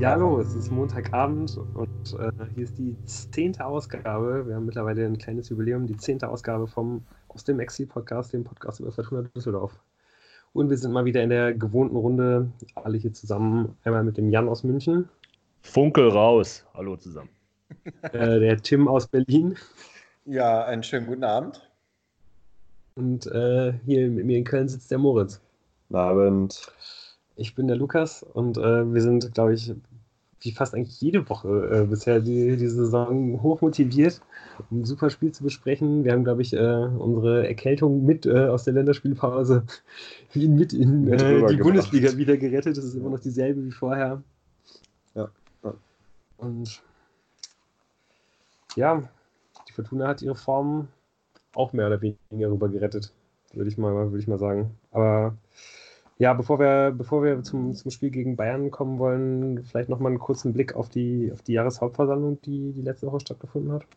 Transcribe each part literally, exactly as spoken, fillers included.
Ja, hallo, es ist Montagabend und äh, hier ist die zehnte Ausgabe. Wir haben mittlerweile ein kleines Jubiläum, die zehnte Ausgabe vom Aus dem Exil-Podcast, dem Podcast über Fortuna Düsseldorf. Und wir sind mal wieder in der gewohnten Runde, alle hier zusammen. Einmal mit dem Jan aus München. Funkel raus. Hallo zusammen. Äh, der Tim aus Berlin. Ja, einen schönen guten Abend. Und äh, hier mit mir in Köln sitzt der Moritz. Guten Abend. Ich bin der Lukas und äh, wir sind, glaube ich, wie fast eigentlich jede Woche äh, bisher die, die Saison hoch motiviert, um ein super Spiel zu besprechen. Wir haben, glaube ich, äh, unsere Erkältung mit äh, aus der Länderspielpause mit in Mit äh, die rübergebracht. Bundesliga wieder gerettet. Das ist immer noch dieselbe wie vorher. Ja. Ja. Und ja, die Fortuna hat ihre Form auch mehr oder weniger rüber gerettet, würde ich mal, würde ich mal sagen. Aber ja, bevor wir, bevor wir zum, zum Spiel gegen Bayern kommen wollen, vielleicht nochmal einen kurzen Blick auf die, auf die Jahreshauptversammlung, die, die letzte Woche stattgefunden hat.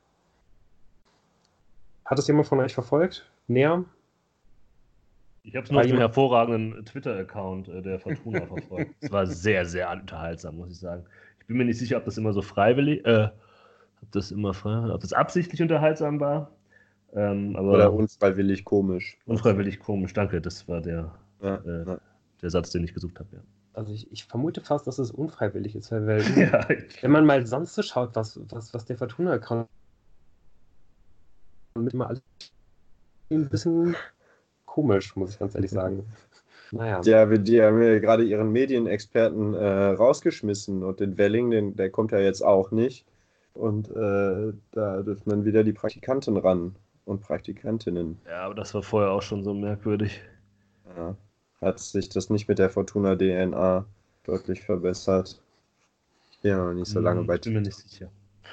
Hat es jemand von euch verfolgt? Näher? Ich habe es nur auf dem hervorragenden Twitter-Account äh, der Fortuna verfolgt. Es war sehr, sehr unterhaltsam, muss ich sagen. Ich bin mir nicht sicher, ob das immer so freiwillig, äh, ob das immer frei, ob das absichtlich unterhaltsam war. Ähm, aber Oder unfreiwillig komisch. Unfreiwillig komisch, danke, das war der, Ja, äh, ja. der Satz, den ich gesucht habe. Ja. Also ich, ich vermute fast, dass es unfreiwillig ist, weil, weil Ja, wenn man mal sonst so schaut, was, was, was der Fortuna-Account mit immer alles ein bisschen komisch, muss ich ganz ehrlich sagen. Naja. Ja, wir- die haben ja gerade ihren Medienexperten äh, rausgeschmissen und den Welling, den, der kommt ja jetzt auch nicht. Und äh, da dürfen dann wieder die Praktikanten ran und Praktikantinnen. ja, aber das war vorher auch schon so merkwürdig. Ja. Hat sich das nicht mit der Fortuna D N A deutlich verbessert? Ich bin ja noch nicht so lange Hm, bei ich bin mir nicht sicher.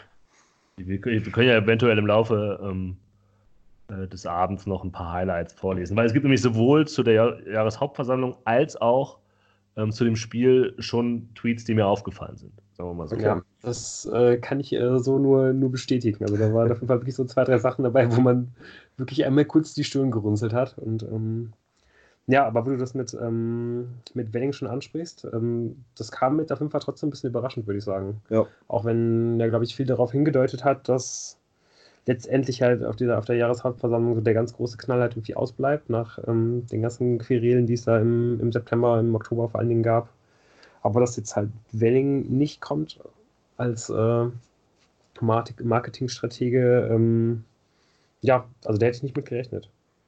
Wir können, wir können ja eventuell im Laufe ähm, äh, des Abends noch ein paar Highlights vorlesen, weil es gibt nämlich sowohl zu der Jahr- Jahreshauptversammlung als auch ähm, zu dem Spiel schon Tweets, die mir aufgefallen sind. Sagen wir mal so. Okay. Ja, das äh, kann ich äh, so nur, nur bestätigen. Also da waren auf jeden Fall wirklich so zwei, drei Sachen dabei, wo man wirklich einmal kurz die Stirn gerunzelt hat. Und ähm, ja, aber wo du das mit, ähm, mit Welling schon ansprichst, ähm, das kam mit auf jeden Fall trotzdem ein bisschen überraschend, würde ich sagen. Ja. Auch wenn er, glaube ich, viel darauf hingedeutet hat, dass letztendlich halt auf dieser, auf der Jahreshauptversammlung so der ganz große Knall halt irgendwie ausbleibt, nach ähm, den ganzen Querelen, die es da im, im September, im Oktober vor allen Dingen gab. Aber dass jetzt halt Welling nicht kommt als äh, Market- Marketingstratege, ähm, ja, also der hätte ich nicht mit gerechnet.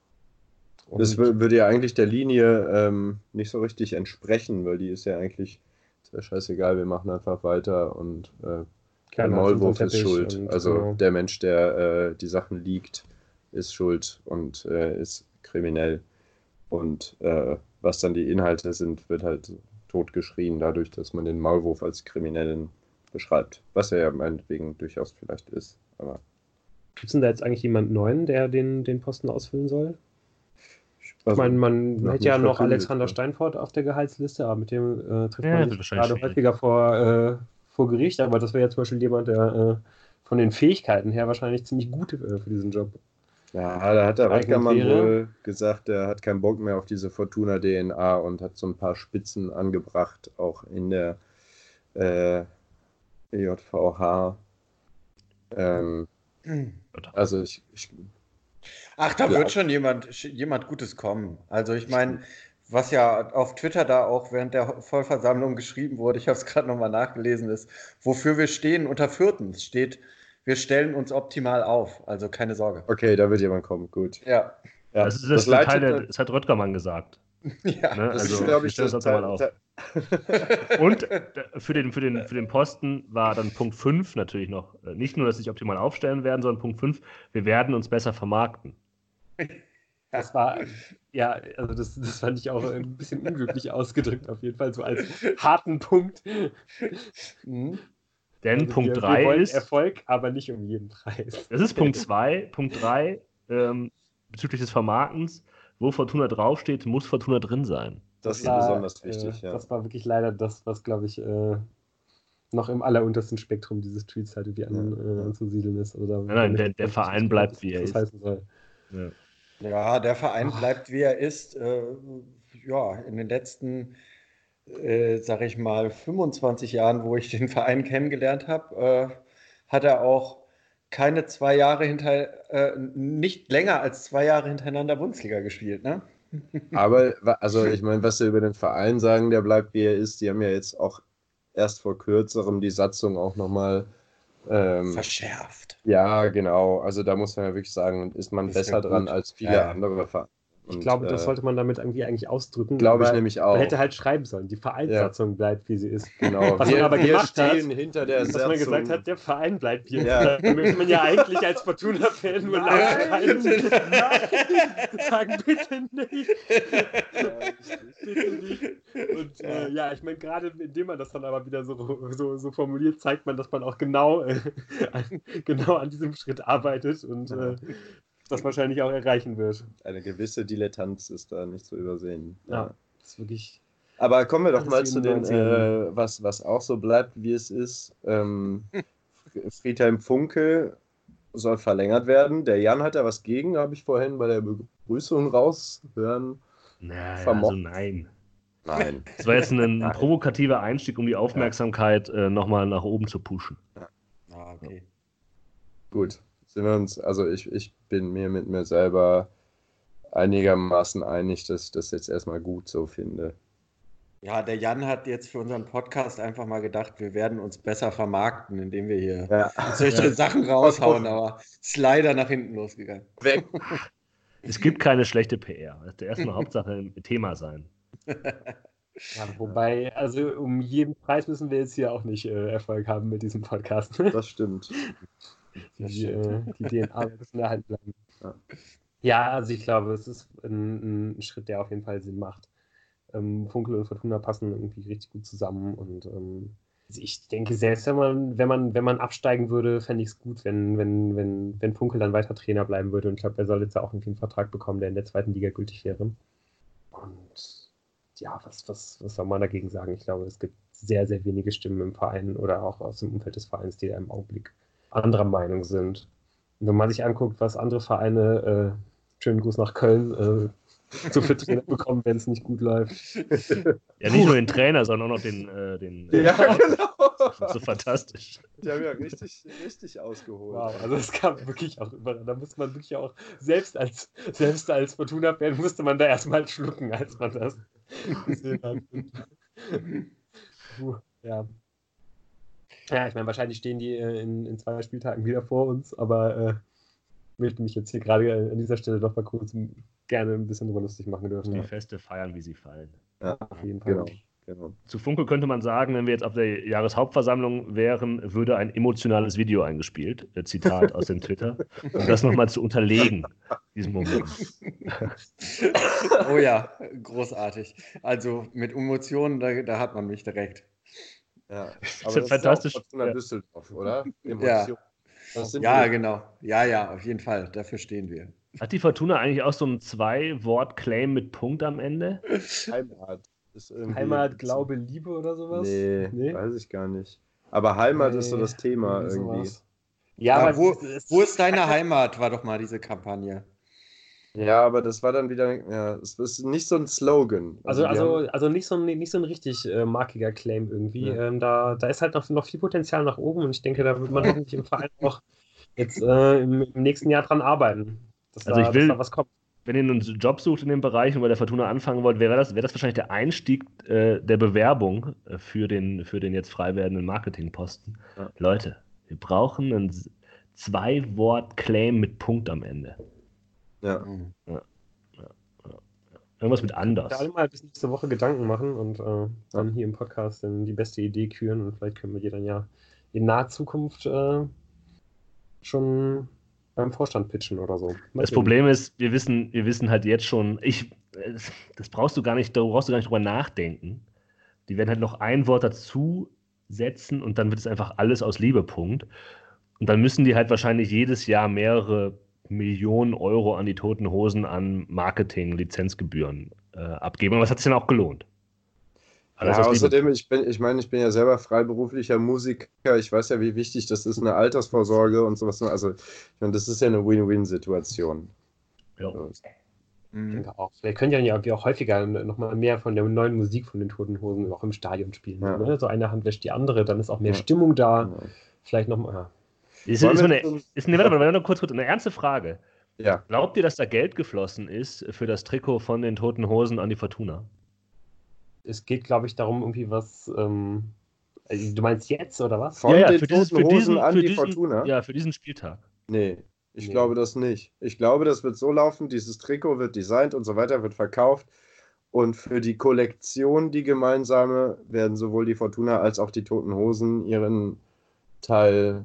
Und Das wür- würde ja eigentlich der Linie ähm, nicht so richtig entsprechen, weil die ist ja eigentlich ist ja scheißegal, wir machen einfach weiter und äh, der keiner hat Maulwurf unseren ist Teppich schuld. und, Also genau. der Mensch, der äh, die Sachen liegt, ist schuld und äh, ist kriminell. Und äh, was dann die Inhalte sind, wird halt totgeschrien dadurch, dass man den Maulwurf als Kriminellen beschreibt. Was er ja meinetwegen durchaus vielleicht ist. Aber Gibt es denn da jetzt eigentlich jemand Neuen, der den, den Posten ausfüllen soll? Ich also, meine, man noch hätte ja nicht noch verkündet, Alexander ja. Steinfort auf der Gehaltsliste, aber mit dem äh, trifft Ja, man wird sich wahrscheinlich gerade schwierig. häufiger vor, äh, vor Gericht. Aber das wäre ja zum Beispiel jemand, der äh, von den Fähigkeiten her wahrscheinlich ziemlich gut äh, für diesen Job Ja, da hat der geeignet Röttgermann wäre. wohl gesagt, er hat keinen Bock mehr auf diese Fortuna-D N A und hat so ein paar Spitzen angebracht, auch in der äh, E J V H. Ähm, also ich, ich Ach, da glaub, wird schon jemand, jemand Gutes kommen. Also ich meine, was ja auf Twitter da auch während der Vollversammlung geschrieben wurde, ich habe es gerade nochmal nachgelesen, ist, wofür wir stehen unter viertens steht, wir stellen uns optimal auf. Also keine Sorge. okay, da wird jemand kommen, gut. Ja, Ja, Das ist das, der Teil, der, leitet, das hat Röttgermann gesagt. ja. Ne? das ist, Also, glaube wir ich, stellen das uns trotzdem mal auf. Teil- Und äh, für den, für, den, für den Posten war dann Punkt fünf natürlich noch, äh, nicht nur, dass sich optimal aufstellen werden, sondern Punkt fünf, wir werden uns besser vermarkten. Das war, ja, also das, das fand ich auch ein bisschen unglücklich ausgedrückt, auf jeden Fall, so als harten Punkt. Mhm. Denn Also Punkt wir, wir drei wollen ist, Erfolg, aber nicht um jeden Preis. das ist Punkt zwei, Punkt drei, ähm, bezüglich des Vermarktens, wo Fortuna draufsteht, muss Fortuna drin sein. Das ist war, besonders wichtig, äh, ja. Das war wirklich leider das, was, glaube ich, äh, noch im alleruntersten Spektrum dieses Tweets halt irgendwie an, Ja, äh, ja. anzusiedeln ist. Also da Nein, nein, der, der ich Verein nicht, bleibt, was wie er das ist. heißen soll. Ja. Ja, der Verein Ah. bleibt, wie er ist. Äh, ja, in den letzten äh, sag ich mal, fünfundzwanzig Jahren, wo ich den Verein kennengelernt habe, äh, hat er auch keine zwei Jahre hinter, äh, nicht länger als zwei Jahre hintereinander Bundesliga gespielt, ne? Aber, wa- also ich meine, was wir über den Verein sagen, der bleibt wie er ist. Die haben ja jetzt auch erst vor kürzerem die Satzung auch nochmal. Ähm, Verschärft. ja, genau. Also da muss man ja wirklich sagen, ist man Das ist besser ja dran gut. als viele Ja, ja. andere Vereine. Ich Und, glaube, das äh, sollte man damit irgendwie eigentlich ausdrücken. Glaube ich aber nämlich Man auch. hätte halt schreiben sollen, die Vereinssatzung bleibt, wie sie ist. Genau. Was man wir aber wir gemacht hat, stehen hinter der Dass man gesagt Satzung. hat, der Verein bleibt hier. Ja. Da möchte man ja eigentlich als Fortuna-Fan nur laut schreien. Nein, sagen bitte nicht. Bitte nicht. Und äh, ja, ich meine, gerade indem man das dann aber wieder so, so, so formuliert, zeigt man, dass man auch genau, äh, an, genau an diesem Schritt arbeitet und äh, das wahrscheinlich auch erreichen wird. Eine gewisse Dilettanz ist da nicht zu übersehen. Ja, das ist wirklich. Aber kommen wir doch Alles mal wie zu in den, den neunzigern. äh, was, was auch so bleibt, wie es ist. Ähm, Friedhelm Funkel soll verlängert werden. Der Jan hat da was gegen, habe ich vorhin bei der Begrüßung raushören. Naja, Vermocht. also nein. Nein. Das war jetzt ein, ein Nein. provokativer Einstieg, um die Aufmerksamkeit äh, nochmal nach oben zu pushen. Ah, okay. Gut. Sind wir uns, also ich, ich bin mir mit mir selber einigermaßen einig, dass ich das jetzt erstmal gut so finde. Ja, der Jan hat jetzt für unseren Podcast einfach mal gedacht, wir werden uns besser vermarkten, indem wir hier Ja. solche Ja. Sachen raushauen, aber ist leider nach hinten losgegangen. Weg. Es gibt keine schlechte P R. Das ist erstmal Hauptsache im Thema sein. Ja, wobei, also um jeden Preis müssen wir jetzt hier auch nicht äh, Erfolg haben mit diesem Podcast. Das stimmt. Die, äh, die D N A wird bisschen erhalten bleiben. Ja. Ja, also ich glaube, es ist ein, ein Schritt, der auf jeden Fall Sinn macht. Ähm, Funkel und Fortuna passen irgendwie richtig gut zusammen und ähm, also ich denke, selbst wenn man, wenn man, wenn man absteigen würde, fände ich es gut, wenn, wenn, wenn, wenn Funkel dann weiter Trainer bleiben würde. Und ich glaube, er soll jetzt auch irgendwie einen Vertrag bekommen, der in der zweiten Liga gültig wäre. Und ja, was, was, was soll man dagegen sagen? Ich glaube, es gibt sehr, sehr wenige Stimmen im Verein oder auch aus dem Umfeld des Vereins, die da im Augenblick anderer Meinung sind. Und wenn man sich anguckt, was andere Vereine, äh, schönen Gruß nach Köln, äh, so für Trainer bekommen, wenn es nicht gut läuft. Ja, nicht nur den Trainer, sondern auch noch den. Äh, den Ja, genau. So fantastisch. Die haben ja richtig, richtig ausgeholt. Wow, also es gab wirklich auch überall, da musste man wirklich auch, selbst als, selbst als Fortuna-Fan musste man da erstmal schlucken, als man das gesehen hat. Puh, ja. Ja, ich meine, wahrscheinlich stehen die äh, in, in zwei Spieltagen wieder vor uns, aber äh, möchte mich jetzt hier gerade an dieser Stelle doch mal kurz gerne ein bisschen drüber lustig machen dürfen. Die Ja, Feste feiern, wie sie fallen. Ja, auf jeden Fall. genau. genau. Zu Funke könnte man sagen, wenn wir jetzt auf der Jahreshauptversammlung wären, würde ein emotionales Video eingespielt. Äh, Zitat aus dem Twitter. Um das nochmal zu unterlegen, diesen Moment. Oh ja, großartig. Also mit Emotionen, da, da hat man mich direkt. Ja. ist Aber ja das fantastisch. ist auch Fortuna Ja. Düsseldorf, oder? Ja, Emotion. Das sind ja, wir. genau. Ja, ja, auf jeden Fall. Dafür stehen wir. Hat die Fortuna eigentlich auch so ein Zwei-Wort-Claim mit Punkt am Ende? Heimat. Ist irgendwie- Heimat, Glaube, Liebe oder sowas? Nee, weiß ich gar nicht. Aber Heimat ist so das Thema irgendwie. sowas. Ja, Ja, aber wo, es- es- wo ist deine Heimat, war doch mal diese Kampagne. Ja, aber das war dann wieder, ja, es ist nicht so ein Slogan. Also, die also, haben- also nicht, so ein, nicht so ein richtig äh, markiger Claim irgendwie. Ja. Ähm, da, da ist halt noch, noch viel Potenzial nach oben und ich denke, da wird man hoffentlich im Verein auch jetzt äh, im, im nächsten Jahr dran arbeiten, dass, Also da, ich will- dass da was kommt. Wenn ihr einen Job sucht in dem Bereich und bei der Fortuna anfangen wollt, wäre das, wäre das wahrscheinlich der Einstieg äh, der Bewerbung äh, für, den, für den jetzt frei werdenden Marketingposten. Ja. Leute, wir brauchen einen S- Zwei-Wort-Claim mit Punkt am Ende. ja. Mhm. Irgendwas mit Da anders. alle mal bis nächste Woche Gedanken machen und äh, dann hier im Podcast dann die beste Idee küren und vielleicht können wir die dann ja in naher Zukunft äh, schon beim Vorstand pitchen oder so. Mal Das sehen. Problem ist, wir wissen, wir wissen halt jetzt schon, ich, äh, das brauchst du gar nicht, da brauchst du gar nicht drüber nachdenken. Die werden halt noch ein Wort dazu setzen und dann wird es einfach alles aus Liebe, Punkt. Und dann müssen die halt wahrscheinlich jedes Jahr mehrere Millionen Euro an die Toten Hosen an Marketing-Lizenzgebühren äh, abgeben. Und was hat es denn auch gelohnt? Alles Ja, aus Liebe. außerdem, ich bin, ich meine, ich bin ja selber freiberuflicher Musiker. Ich weiß ja, wie wichtig das ist, eine Altersvorsorge und sowas. Also, ich meine, das ist ja eine Win-Win-Situation. Ja. Also, Ich denke auch. Vielleicht können ja irgendwie auch häufiger nochmal mehr von der neuen Musik von den Toten Hosen auch im Stadion spielen. Ja. Ne? So eine Hand wäscht die andere, dann ist auch mehr Ja. Stimmung da. Genau. Vielleicht nochmal. Ja. Ist, Wollen ist, wir eine, zum- ist eine, warte mal, warte mal kurz, kurz, eine ernste Frage. Ja, Glaubt ihr, dass da Geld geflossen ist für das Trikot von den Toten Hosen an die Fortuna? Es geht, glaube ich, darum, irgendwie was. Ähm, also, du meinst jetzt oder was? von den für, Toten dieses, für, Hosen diesen, an für, die diesen, Fortuna? ja, für diesen Spieltag. Nee, ich Nee. glaube das nicht. Ich glaube, das wird so laufen, dieses Trikot wird designt und so weiter, wird verkauft. Und für die Kollektion, die gemeinsame, werden sowohl die Fortuna als auch die Toten Hosen ihren Teil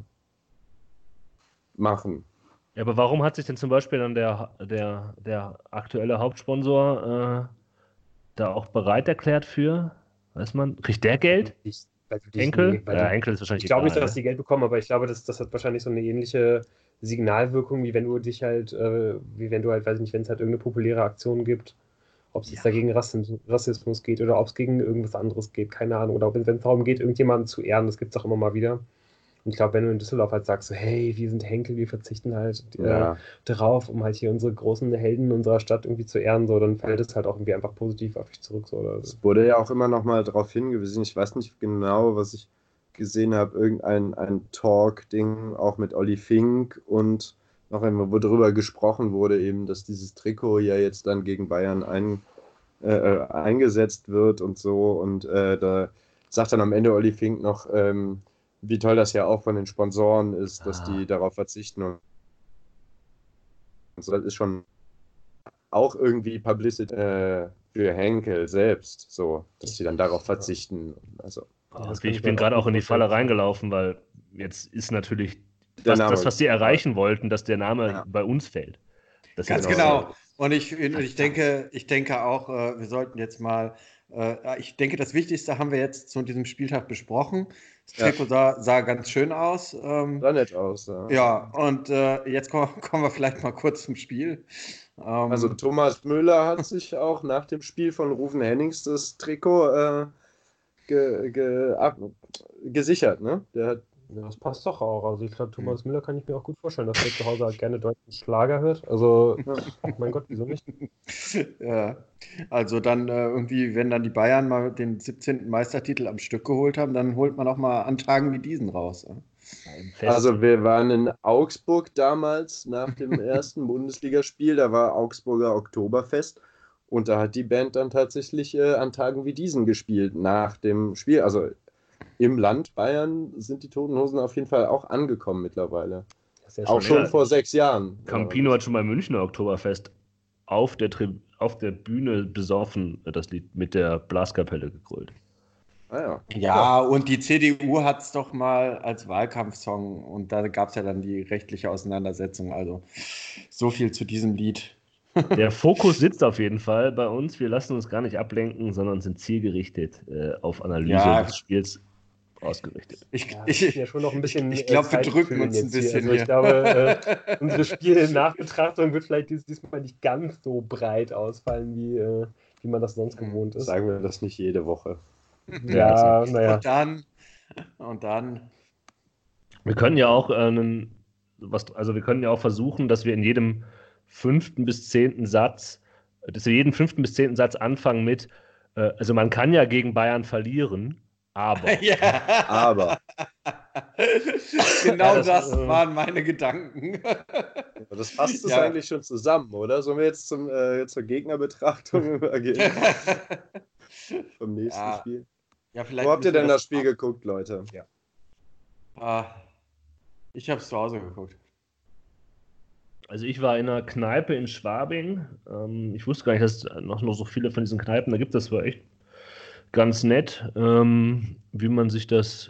machen. Ja, aber warum hat sich denn zum Beispiel dann der, der, der aktuelle Hauptsponsor äh, da auch bereit erklärt für? Weiß man, kriegt der Geld? Ich, weil du dich- Enkel? nee, weil Ja, du- Enkel ist wahrscheinlich Ich glaube nicht, egal, dass die Geld bekommen, aber ich glaube, das, das hat wahrscheinlich so eine ähnliche Signalwirkung, wie wenn du dich halt, äh, wie wenn du halt, weiß ich nicht, wenn es halt irgendeine populäre Aktion gibt, ob es jetzt Ja. dagegen Rassismus, Rassismus geht oder ob es gegen irgendwas anderes geht, keine Ahnung. Oder wenn es darum geht, irgendjemanden zu ehren, das gibt es auch immer mal wieder. Und ich glaube, wenn du in Düsseldorf halt sagst, so, hey, wir sind Henkel, wir verzichten halt äh, Ja, drauf, um halt hier unsere großen Helden unserer Stadt irgendwie zu ehren, so, dann fällt es halt auch irgendwie einfach positiv auf dich zurück. So, oder? es wurde ja auch immer noch mal darauf hingewiesen, ich weiß nicht genau, was ich gesehen habe, irgendein ein Talk-Ding auch mit Olli Fink und noch einmal, wo darüber gesprochen wurde, eben, dass dieses Trikot ja jetzt dann gegen Bayern ein, äh, äh, eingesetzt wird und so. Und äh, da sagt dann am Ende Olli Fink noch, ähm, wie toll das ja auch von den Sponsoren ist, dass Ah. die darauf verzichten. Und so, das ist schon auch irgendwie Publicity äh, für Henkel selbst, so, dass die dann darauf verzichten. Also Ah, Ja, das ich kann ich bin mir gerade auch auch in die gut Falle vorstellen. reingelaufen, weil jetzt ist natürlich Der was, Name das, was sie ist- erreichen wollten, dass der Name Ja. bei uns fällt. Das Ganz ist- genau. Und ich, und ich denke, ich denke auch, äh, wir sollten jetzt mal, äh, ich denke, das Wichtigste haben wir jetzt zu diesem Spieltag besprochen. Das Ja. Trikot sah, sah ganz schön aus. Ähm, sah nett aus. Ja. ja, und äh, jetzt kommen, kommen wir vielleicht mal kurz zum Spiel. Ähm, Also Thomas Müller hat sich auch nach dem Spiel von Rufen Hennings das Trikot äh, ge, ge, ab, gesichert, ne? Der hat, Ja, das passt doch auch. Also ich glaube, Thomas Müller kann ich mir auch gut vorstellen, dass er zu Hause halt gerne deutschen Schlager hört. Also, mein Gott, wieso nicht? ja, also dann äh, irgendwie, wenn dann die Bayern mal den siebzehnten Meistertitel am Stück geholt haben, dann holt man auch mal an Tagen wie diesen raus. Ja? ein Fest. also wir waren in Augsburg damals nach dem ersten Bundesligaspiel, da war Augsburger Oktoberfest und da hat die Band dann tatsächlich äh, an Tagen wie diesen gespielt nach dem Spiel. Also im Land Bayern sind die Toten Hosen auf jeden Fall auch angekommen mittlerweile. Das ist ja Auch schon schon länger. vor sechs Jahren. Campino hat schon beim Münchner Oktoberfest auf der, Tri auf der Bühne besoffen das Lied mit der Blaskapelle gegrölt. Ah, ja. Ja, und die C D U hat es doch mal als Wahlkampfsong und da gab es ja dann die rechtliche Auseinandersetzung. Also so viel zu diesem Lied. Der Fokus sitzt auf jeden Fall bei uns. Wir lassen uns gar nicht ablenken, sondern sind zielgerichtet äh, auf Analyse Ja. des Spiels ausgerichtet. Ich, Ja, ich, wir müssen ja schon noch ein bisschen. ich glaube, äh, wir Zeit drücken füllen uns ein jetzt hier. bisschen Also ich hier. glaube, äh, unsere Spielnachbetrachtung wird vielleicht dies, diesmal nicht ganz so breit ausfallen, wie, äh, wie man das sonst gewohnt ist. Sagen wir das nicht jede Woche. Ja, naja. Und dann, und dann, Wir können ja auch äh, einen, was, also wir können ja auch versuchen, dass wir in jedem fünften bis zehnten Satz, dass wir jeden fünften bis zehnten Satz anfangen mit, äh, also man kann ja gegen Bayern verlieren, aber. ja. Aber Genau Ja, das, das, äh, waren meine Gedanken. das fasst es Ja. eigentlich schon zusammen, oder? Sollen wir jetzt zum, äh, zur Gegnerbetrachtung übergehen vom nächsten Ja, Spiel? ja, vielleicht Wo habt ihr müssen wir denn das Spiel geguckt, Leute? Ah, ich habe es zu Hause geguckt. Also ich war in einer Kneipe in Schwabing. Ähm, ich wusste gar nicht, dass es noch, noch so viele von diesen Kneipen da gibt. Das war echt ganz nett, ähm, wie man sich das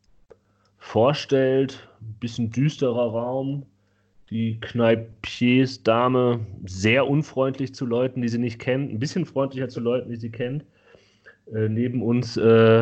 vorstellt. Ein bisschen düsterer Raum. Die Kneipiers-Dame sehr unfreundlich zu Leuten, die sie nicht kennt. Ein bisschen freundlicher zu Leuten, die sie kennt. Äh, neben uns äh,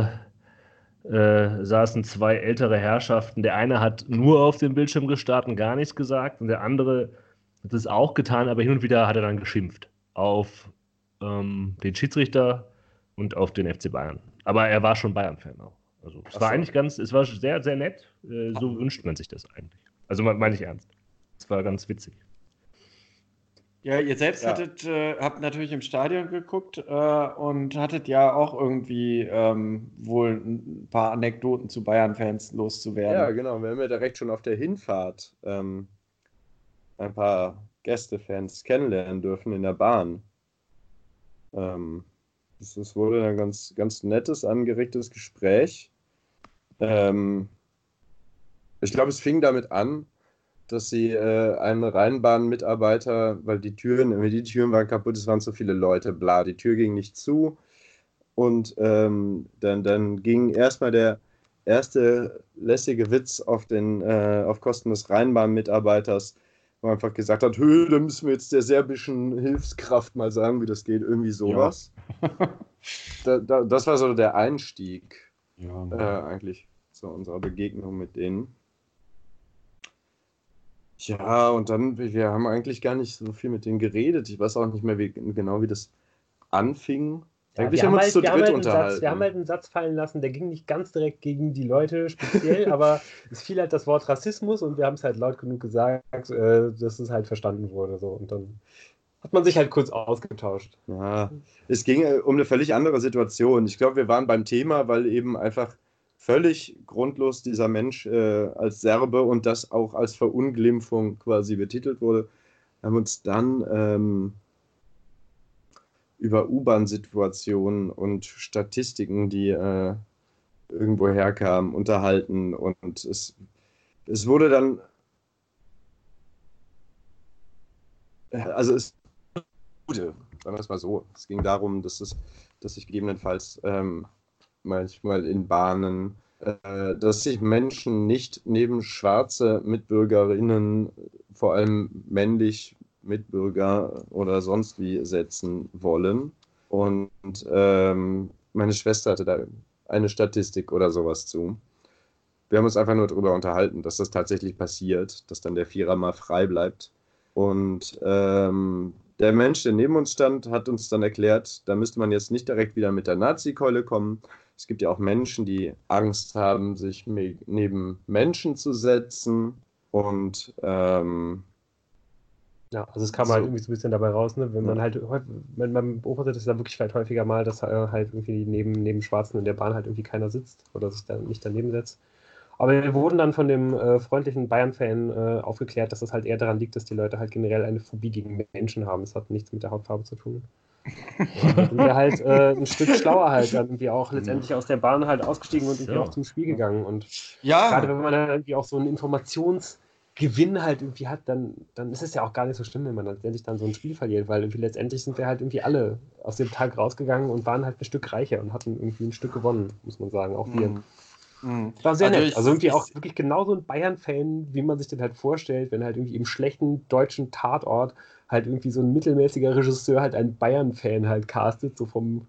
äh, saßen zwei ältere Herrschaften. Der eine hat nur auf den Bildschirm gestarrt und gar nichts gesagt. Und der andere hat es auch getan, aber hin und wieder hat er dann geschimpft auf ähm, den Schiedsrichter und auf den F C Bayern. Aber er war schon Bayern-Fan auch. Also es Ach war so. eigentlich ganz, es war sehr, sehr nett. Äh, so wünscht man sich das eigentlich. Also me- meine ich ernst. Es war ganz witzig. Ja, ihr selbst Ja. hattet, äh, habt natürlich im Stadion geguckt äh, und hattet ja auch irgendwie ähm, wohl ein paar Anekdoten zu Bayern-Fans Ja, loszuwerden. genau. Wir haben ja direkt schon auf der Hinfahrt ähm, ein paar Gästefans kennenlernen dürfen in der Bahn. Ähm, das, das wurde ein ganz, ganz nettes, angeregtes Gespräch. Ähm, ich glaube, es fing damit an, dass sie äh, einen Rheinbahn-Mitarbeiter, weil die Türen, irgendwie die Türen waren kaputt, es waren zu viele Leute, bla, die Tür ging nicht zu. Und ähm, dann, dann ging erstmal der erste lässige Witz auf, den, äh, auf Kosten des Rheinbahn-Mitarbeiters, wo er einfach gesagt hat, Hö, da müssen wir jetzt der serbischen Hilfskraft mal sagen, wie das geht, irgendwie sowas. Da, da, das war so der Einstieg Ja. äh, eigentlich zu unserer Begegnung mit denen. Ja, und dann, wir wir haben eigentlich gar nicht so viel mit denen geredet. Ich weiß auch nicht mehr wie, genau, wie das anfing. Ja, Eigentlich wir haben haben wir uns halt, zu wir haben dritt halt einen Satz, unterhalten. wir haben halt einen Satz fallen lassen, der ging nicht ganz direkt gegen die Leute speziell, aber es fiel halt das Wort Rassismus und wir haben es halt laut genug gesagt, äh, dass es halt verstanden wurde. So. Und dann hat man sich halt kurz ausgetauscht. Ja, es ging äh, um eine völlig andere Situation. Ich glaube, wir waren beim Thema, weil eben einfach völlig grundlos dieser Mensch äh, als Serbe und das auch als Verunglimpfung quasi betitelt wurde. Haben uns dann ähm, über U-Bahn-Situationen und Statistiken, die äh, irgendwo herkamen, unterhalten. Und es, es wurde dann, also es Gute, sagen wir es mal so. Es ging darum, dass, es, dass sich gegebenenfalls ähm, manchmal in Bahnen, äh, dass sich Menschen nicht neben schwarze Mitbürgerinnen, vor allem männlich Mitbürger oder sonst wie setzen wollen. Und ähm, meine Schwester hatte da eine Statistik oder sowas zu. Wir haben uns einfach nur darüber unterhalten, dass das tatsächlich passiert, dass dann der Vierer mal frei bleibt. Und ähm, der Mensch, der neben uns stand, hat uns dann erklärt, da müsste man jetzt nicht direkt wieder mit der Nazi-Keule kommen. Es gibt ja auch Menschen, die Angst haben, sich me- neben Menschen zu setzen. Und ähm, Ja, also es kam halt So. irgendwie so ein bisschen dabei raus, ne? Wenn Ja. man halt, häufig- man, man beobachtet es ja wirklich vielleicht häufiger mal, dass äh, halt irgendwie neben, neben Schwarzen in der Bahn halt irgendwie keiner sitzt oder sich da nicht daneben setzt. Aber wir wurden dann von dem äh, freundlichen Bayern-Fan äh, aufgeklärt, dass es halt eher daran liegt, dass die Leute halt generell eine Phobie gegen Menschen haben. Es hat nichts mit der Hautfarbe zu tun. Und da sind wir halt äh, ein Stück schlauer halt dann irgendwie auch letztendlich aus der Bahn halt ausgestiegen und irgendwie So. auch zum Spiel gegangen. Und Ja, gerade wenn man dann irgendwie auch so einen Informationsgewinn halt irgendwie hat, dann, dann ist es ja auch gar nicht so schlimm, wenn man letztendlich dann so ein Spiel verliert, weil irgendwie letztendlich sind wir halt irgendwie alle aus dem Tag rausgegangen und waren halt ein Stück reicher und hatten irgendwie ein Stück gewonnen, muss man sagen. Auch wir. Mhm. Mhm. War sehr Also nett. ich- Also irgendwie ich- auch wirklich genauso ein Bayern-Fan, wie man sich den halt vorstellt, wenn halt irgendwie im schlechten deutschen Tatort halt irgendwie so ein mittelmäßiger Regisseur halt einen Bayern-Fan halt castet, so vom.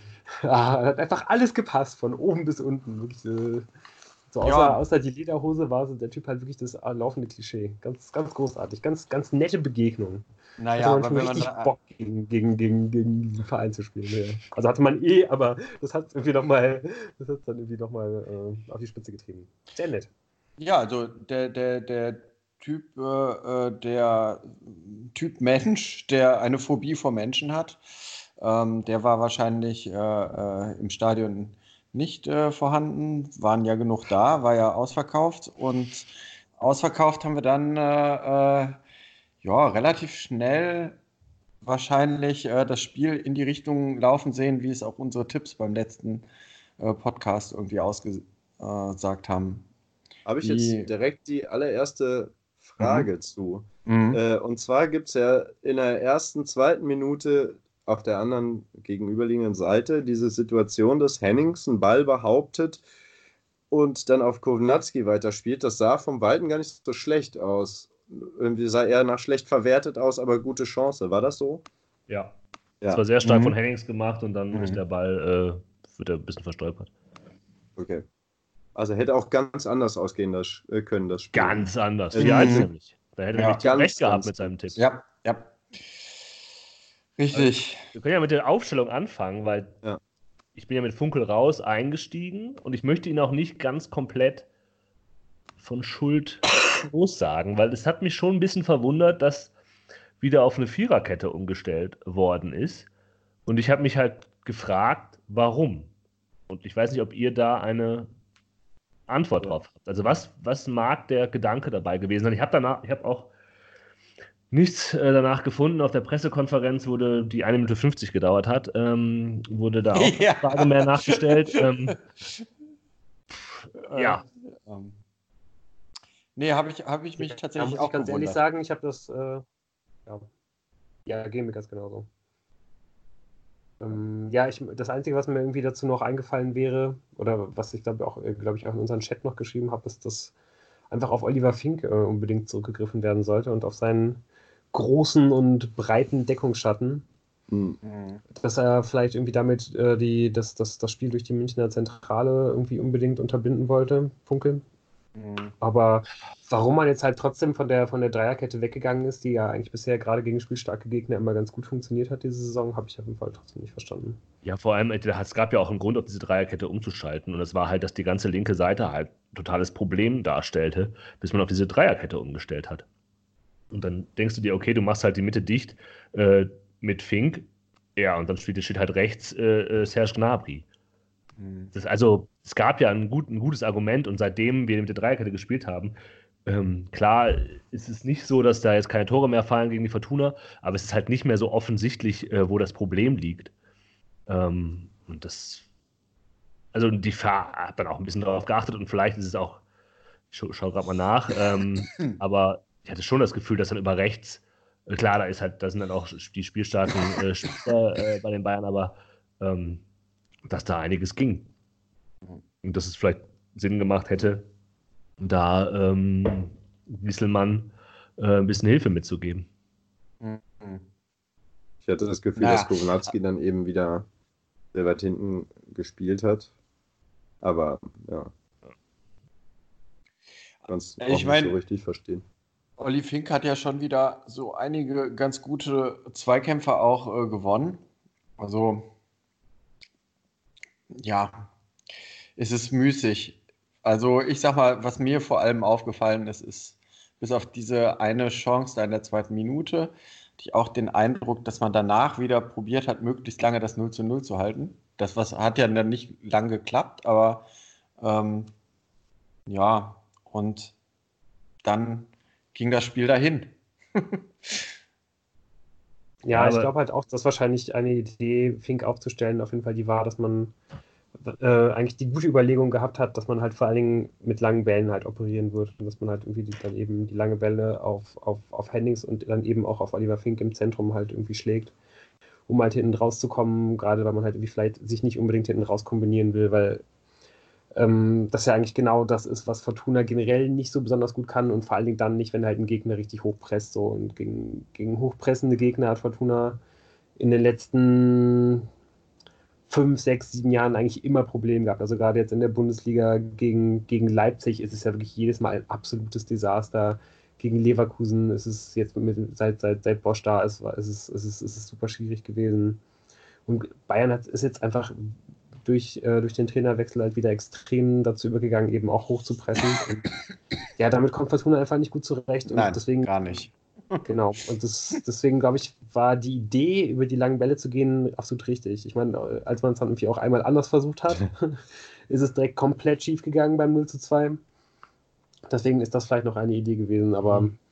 Ah, hat einfach alles gepasst, von oben bis unten. Wirklich, äh, so außer, Ja. außer die Lederhose war so der Typ halt wirklich das äh, laufende Klischee. Ganz, ganz großartig. Ganz, ganz nette Begegnung. Naja, Hatte man aber schon wenn man richtig da, Bock, gegen, gegen, gegen, gegen diesen Verein zu spielen. Ja. Also hatte man eh, aber das hat irgendwie nochmal, das hat dann irgendwie nochmal äh, auf die Spitze getrieben. Sehr nett. ja, also der, der, der Typ, äh, äh, der Typ Mensch, der eine Phobie vor Menschen hat, ähm, der war wahrscheinlich äh, äh, im Stadion nicht äh, vorhanden, waren ja genug da, war ja ausverkauft und ausverkauft haben wir dann äh, äh, ja relativ schnell wahrscheinlich äh, das Spiel in die Richtung laufen sehen, wie es auch unsere Tipps beim letzten äh, Podcast irgendwie ausgesagt haben. habe ich Die- jetzt direkt die allererste Frage zu. Mhm. Äh, und zwar gibt es ja in der ersten, zweiten Minute auf der anderen gegenüberliegenden Seite diese Situation, dass Hennings einen Ball behauptet und dann auf Kownacki weiterspielt. Das sah vom Weiten gar nicht so schlecht aus. Irgendwie sah er nach schlecht verwertet aus, aber gute Chance. War das so? Ja. Ja. Das war sehr stark Mhm. von Hennings gemacht und dann Mhm. ist der Ball, äh, wird er ein bisschen verstolpert. Okay. Also hätte auch ganz anders ausgehen das, äh, können, das Spiel. Ganz anders. Mhm. vier eins nämlich. Da hätte Ja, nämlich Tim ganz, recht gehabt ganz mit seinem Tipp. Ja, ja. Richtig. Wir können ja mit der Aufstellung anfangen, weil Ja. ich bin ja mit Funkel raus eingestiegen und ich möchte ihn auch nicht ganz komplett von Schuld lossagen, weil es hat mich schon ein bisschen verwundert, dass wieder auf eine Viererkette umgestellt worden ist. Und ich habe mich halt gefragt, warum. Und ich weiß nicht, ob ihr da eine Antwort drauf habt. Also was, was mag der Gedanke dabei gewesen sein? Ich habe danach, ich habe auch nichts äh, danach gefunden. Auf der Pressekonferenz wurde, die eine Minute fünfzig gedauert hat, ähm, wurde da auch Ja. keine Frage mehr nachgestellt. Ähm, ja. Ähm, nee, habe ich, hab ich mich Da tatsächlich muss auch ich ganz ehrlich gewundert. sagen, ich habe das, äh, ja, ja, geht mir ganz genauso. Ähm, ja, ich, das Einzige, was mir irgendwie dazu noch eingefallen wäre, oder was ich glaube auch, äh, glaube ich auch in unseren Chat noch geschrieben habe, ist, dass einfach auf Oliver Fink äh, unbedingt zurückgegriffen werden sollte und auf seinen großen und breiten Deckungsschatten, Hm. Mhm. dass er vielleicht irgendwie damit äh, die, das, das, das Spiel durch die Münchner Zentrale irgendwie unbedingt unterbinden wollte, Funkel. Mhm. Aber warum man jetzt halt trotzdem von der, von der Dreierkette weggegangen ist, die ja eigentlich bisher gerade gegen spielstarke Gegner immer ganz gut funktioniert hat diese Saison, habe ich auf jeden Fall trotzdem nicht verstanden. Ja, vor allem, äh, es gab ja auch einen Grund, auf diese Dreierkette umzuschalten. Und das war halt, dass die ganze linke Seite halt ein totales Problem darstellte, bis man auf diese Dreierkette umgestellt hat. Und dann denkst du dir, okay, du machst halt die Mitte dicht äh, mit Fink. Ja, und dann steht, steht halt rechts äh, äh, Serge Gnabry. Mhm. Das, also, es gab ja ein, gut, ein gutes Argument und seitdem wir mit der Dreierkette gespielt haben, ähm, klar ist es nicht so, dass da jetzt keine Tore mehr fallen gegen die Fortuna, aber es ist halt nicht mehr so offensichtlich, äh, wo das Problem liegt. Ähm, und das, also die Fa hat dann auch ein bisschen darauf geachtet und vielleicht ist es auch, ich schau, schau gerade mal nach, ähm, aber ich hatte schon das Gefühl, dass dann über rechts, äh, klar, da ist halt, da sind dann auch die spielstarken äh, Spieler äh, bei den Bayern, aber ähm, dass da einiges ging. Und dass es vielleicht Sinn gemacht hätte, da ähm, Wieselmann äh, ein bisschen Hilfe mitzugeben. Mhm. Ich hatte das Gefühl, Naja. dass Kownatski dann eben wieder sehr weit hinten gespielt hat. Aber ja. Kannst du auch Ich nicht mein- so richtig verstehen. Olli Fink hat ja schon wieder so einige ganz gute Zweikämpfe auch äh, gewonnen. Also, ja, es ist müßig. Also, ich sag mal, was mir vor allem aufgefallen ist, ist, bis auf diese eine Chance da in der zweiten Minute, hatte ich auch den Eindruck, dass man danach wieder probiert hat, möglichst lange das null zu null zu halten. Das was, hat ja dann nicht lang geklappt, aber ähm, ja, und dann ging das Spiel dahin. Ja, Ja, ich aber- glaube halt auch, dass wahrscheinlich eine Idee, Fink aufzustellen, auf jeden Fall die war, dass man äh, eigentlich die gute Überlegung gehabt hat, dass man halt vor allen Dingen mit langen Bällen halt operieren wird und dass man halt irgendwie die, dann eben die lange Bälle auf, auf, auf Hennings und dann eben auch auf Oliver Fink im Zentrum halt irgendwie schlägt, um halt hinten rauszukommen, gerade weil man halt irgendwie vielleicht sich nicht unbedingt hinten raus kombinieren will, weil ähm, das ja eigentlich genau das ist, was Fortuna generell nicht so besonders gut kann und vor allen Dingen dann nicht, wenn halt ein Gegner richtig hochpresst. So. Und gegen, gegen hochpressende Gegner hat Fortuna in den letzten fünf, sechs, sieben Jahren eigentlich immer Probleme gehabt. Also gerade jetzt in der Bundesliga gegen, gegen Leipzig ist es ja wirklich jedes Mal ein absolutes Desaster. Gegen Leverkusen ist es jetzt mit, seit, seit, seit Bosch da ist, ist, es, ist, es, ist es super schwierig gewesen. Und Bayern hat, ist jetzt einfach durch, äh, durch den Trainerwechsel halt wieder extrem dazu übergegangen, eben auch hoch zu pressen. Und ja, damit kommt Fortuna einfach nicht gut zurecht. Und Nein, deswegen, gar nicht. genau. Und das, deswegen, glaube ich, war die Idee, über die langen Bälle zu gehen, absolut richtig. Ich meine, als man es dann irgendwie auch einmal anders versucht hat, ist es direkt komplett schief gegangen beim null zu zwei. Deswegen ist das vielleicht noch eine Idee gewesen, aber Mhm.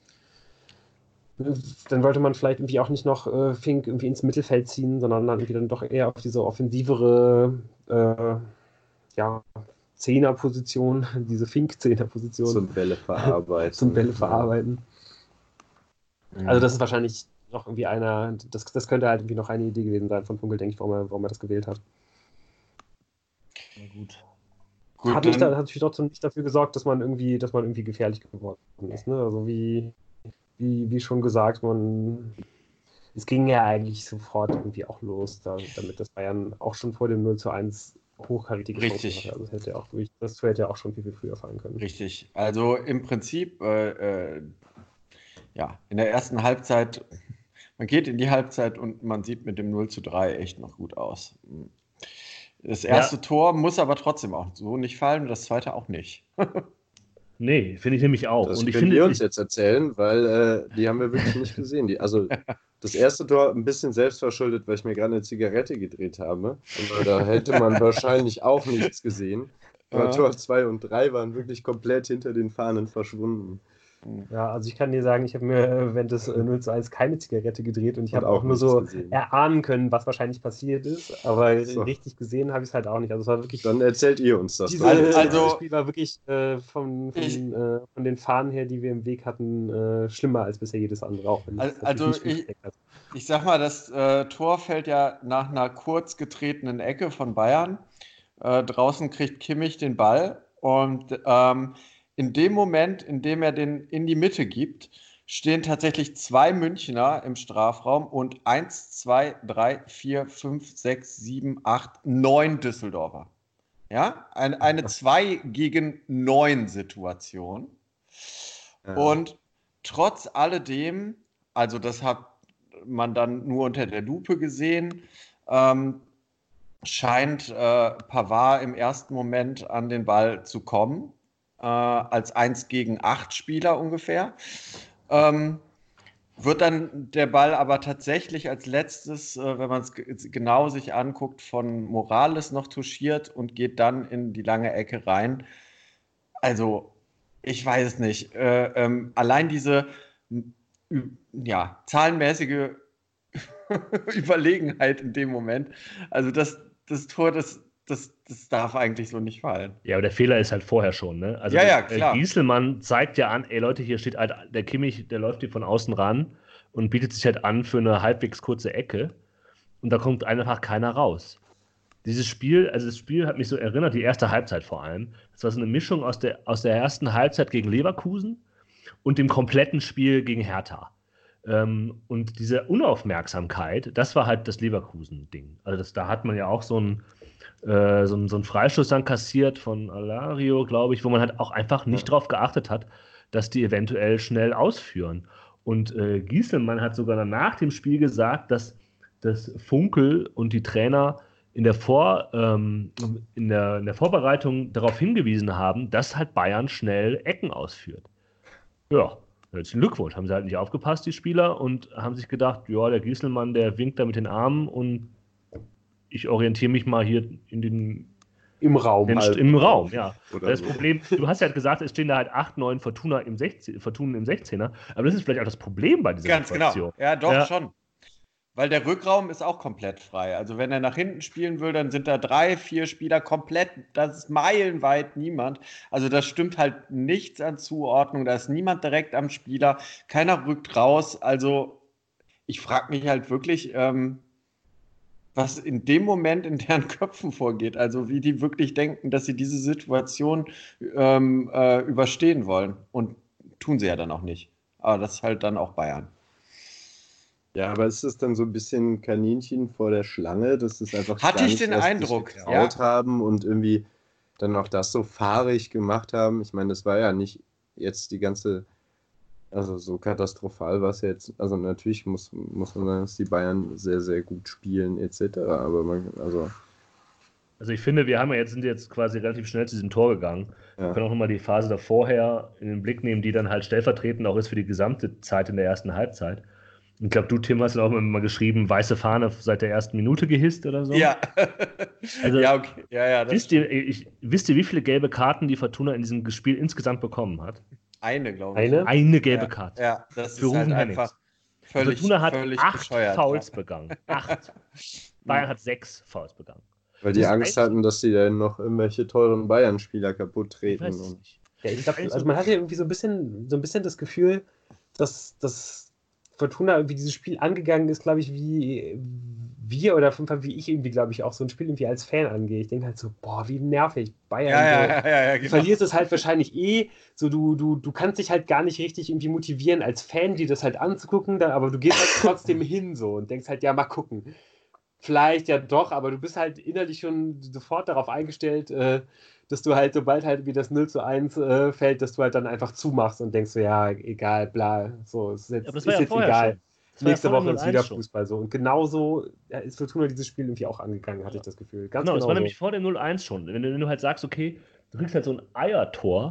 dann wollte man vielleicht irgendwie auch nicht noch äh, Fink irgendwie ins Mittelfeld ziehen, sondern dann irgendwie dann doch eher auf diese offensivere äh, ja, Zehnerposition, diese Fink-Zehnerposition Zum Bälle verarbeiten. zum Bälle verarbeiten. Also das ist wahrscheinlich noch irgendwie einer, das, das könnte halt irgendwie noch eine Idee gewesen sein von Funkel, denke ich, warum er, warum er das gewählt hat. Na gut. Gut, hat, nicht, dann- hat natürlich trotzdem nicht dafür gesorgt, dass man irgendwie, dass man irgendwie gefährlich geworden ist. Ne? Also wie, wie, wie schon gesagt, man es ging ja eigentlich sofort irgendwie auch los, da, damit das Bayern auch schon vor dem null zu eins hochkarätige Chancen Richtig. hatte. Also das hätte ja auch, durch- das hätte ja auch schon viel, viel früher fallen können. Richtig. Also im Prinzip, äh, äh, ja, in der ersten Halbzeit, man geht in die Halbzeit und man sieht mit dem null zu drei echt noch gut aus. Das erste Ja. Tor muss aber trotzdem auch so nicht fallen und das zweite auch nicht. Nee, finde ich nämlich auch. Das und ich können finde, wir uns ich, jetzt erzählen, weil äh, die haben wir wirklich nicht gesehen. Die, also das erste Tor ein bisschen selbstverschuldet, weil ich mir gerade eine Zigarette gedreht habe. Aber da hätte man wahrscheinlich auch nichts gesehen. Aber Ja. Tor zwei und drei waren wirklich komplett hinter den Fahnen verschwunden. Ja, also ich kann dir sagen, ich habe mir während des äh, null zu eins keine Zigarette gedreht und ich Und habe auch auch nur nichts so gesehen. erahnen können, was wahrscheinlich passiert ist, aber So. richtig gesehen habe ich es halt auch nicht. Also es war wirklich, Dann erzählt ihr uns das diese, doch. Also- jetzt mal. dieses Spiel war wirklich äh, von, von, Ich- äh, von den Fahnen her, die wir im Weg hatten, äh, schlimmer als bisher jedes andere, auch wenn es Al- natürlich also nicht viel ich- gesteckt hat. Ich sag mal, das äh, Tor fällt ja nach einer kurz getretenen Ecke von Bayern. Äh, draußen kriegt Kimmich den Ball und ähm, in dem Moment, in dem er den in die Mitte gibt, stehen tatsächlich zwei Münchner im Strafraum und eins, zwei, drei, vier, fünf, sechs, sieben, acht, neun Düsseldorfer. Ja, eine, eine zwei gegen neun Situation. Ja. Und trotz alledem, also das hat man dann nur unter der Lupe gesehen, ähm, scheint äh, Pavard im ersten Moment an den Ball zu kommen, äh, als eins gegen acht Spieler ungefähr. Ähm, wird dann der Ball aber tatsächlich als letztes, äh, wenn man es genau sich anguckt, von Morales noch touchiert und geht dann in die lange Ecke rein. Also, ich weiß es nicht. Äh, ähm, allein diese m, ü- ja, zahlenmäßige Überlegenheit in dem Moment. Also das, das Tor, das, das, das darf eigentlich so nicht fallen. ja, aber der Fehler ist halt vorher schon, ne? Also Ja, ja, der, klar. Äh, Gieselmann zeigt ja an, ey Leute, hier steht halt der Kimmich, der läuft hier von außen ran und bietet sich halt an für eine halbwegs kurze Ecke und da kommt einfach keiner raus. Dieses Spiel, also das Spiel hat mich so erinnert, die erste Halbzeit vor allem. Das war so eine Mischung aus der, aus der ersten Halbzeit gegen Leverkusen und dem kompletten Spiel gegen Hertha. Ähm, und diese Unaufmerksamkeit, das war halt das Leverkusen-Ding. Also das, da hat man ja auch so einen äh, so einen- so einen Freistoß dann kassiert von Alario, glaube ich, wo man halt auch einfach nicht drauf geachtet hat, dass die eventuell schnell ausführen. Und äh, Gieselmann hat sogar dann nach dem Spiel gesagt, dass, dass Funkel und die Trainer in der, Vor, ähm, in, der, in der Vorbereitung darauf hingewiesen haben, dass halt Bayern schnell Ecken ausführt. Ja, herzlichen Glückwunsch. Haben sie halt nicht aufgepasst, die Spieler, und haben sich gedacht, ja, der Gieselmann, der winkt da mit den Armen und ich orientiere mich mal hier in den, Im Raum den halt. im Raum, ja. Oder Das so. Problem, du hast ja gesagt, es stehen da halt acht, neun Fortuna im sechzehn, Fortuna im sechzehner, aber das ist vielleicht auch das Problem bei dieser Ganz Situation. genau. Ja, doch Ja. schon. Weil der Rückraum ist auch komplett frei. Also wenn er nach hinten spielen will, dann sind da drei, vier Spieler komplett, das ist meilenweit niemand. Also das stimmt halt nichts an Zuordnung. Da ist niemand direkt am Spieler. Keiner rückt raus. Also ich frage mich halt wirklich, ähm, was in dem Moment in deren Köpfen vorgeht. Also wie die wirklich denken, dass sie diese Situation ähm, äh, überstehen wollen. Und tun sie ja dann auch nicht. Aber das ist halt dann auch Bayern. Ja, aber ist es dann so ein bisschen Kaninchen vor der Schlange, dass es einfach Hatte gar ich nicht den erst sich Eindruck, getraut ja. haben und irgendwie dann auch das so fahrig gemacht haben? Ich meine, das war ja nicht jetzt die ganze, also so katastrophal war es ja jetzt. Also natürlich muss, muss man sagen, dass die Bayern sehr, sehr gut spielen et cetera. Aber man, also Also ich finde, wir haben ja jetzt, sind jetzt quasi relativ schnell zu diesem Tor gegangen. Ja. Wir können auch nochmal die Phase davorher in den Blick nehmen, die dann halt stellvertretend auch ist für die gesamte Zeit in der ersten Halbzeit. Ich glaube, du, Tim, hast dann auch mal geschrieben, weiße Fahne seit der ersten Minute gehisst oder so. Ja. Also, ja, okay. Ja, ja, das Wisst ihr, ich, wisst ihr, wie viele gelbe Karten die Fortuna in diesem Spiel insgesamt bekommen hat? eine, glaube ich. Eine? Eine gelbe Ja, Karte. ja, das Für ist halt Rufen Hennings. einfach Die völlig, Fortuna hat völlig acht bescheuert. Fouls Ja. begangen. Acht. Bayern hat sechs Fouls begangen. weil die Das ist Angst eigentlich- hatten, dass sie dann noch irgendwelche teuren Bayern-Spieler kaputt Ich treten. weiß es Und nicht. Ja, ich Das glaube, ist also man hat ja irgendwie so ein bisschen, so ein bisschen das Gefühl, dass, dass Fortuna irgendwie dieses Spiel angegangen ist, glaube ich, wie wir oder auf jeden Fall wie ich irgendwie, glaube ich, auch so ein Spiel irgendwie als Fan angehe. Ich denke halt so, boah, wie nervig. Bayern. Ja, ja, so. ja, ja, ja, Du genau. verlierst es halt wahrscheinlich eh. So, du, du, du kannst dich halt gar nicht richtig irgendwie motivieren, als Fan dir das halt anzugucken, dann, aber du gehst halt trotzdem hin so und denkst halt, ja, mal gucken. Vielleicht ja doch, aber du bist halt innerlich schon sofort darauf eingestellt, äh, dass du halt, sobald halt wie das null zu eins äh, fällt, dass du halt dann einfach zumachst und denkst so, ja, egal, bla, so, ist jetzt, Aber das ist war ja jetzt vorher egal. schon. Das war ja Nächste vor der Woche ist null eins wieder schon. Fußball so. Und genauso ja, ist Fortuna dieses Spiel irgendwie auch angegangen, hatte ich das Gefühl. Ganz Genau, genau, das war so. nämlich vor dem null eins schon. Wenn du, wenn du halt sagst, okay, du kriegst halt so ein Eiertor,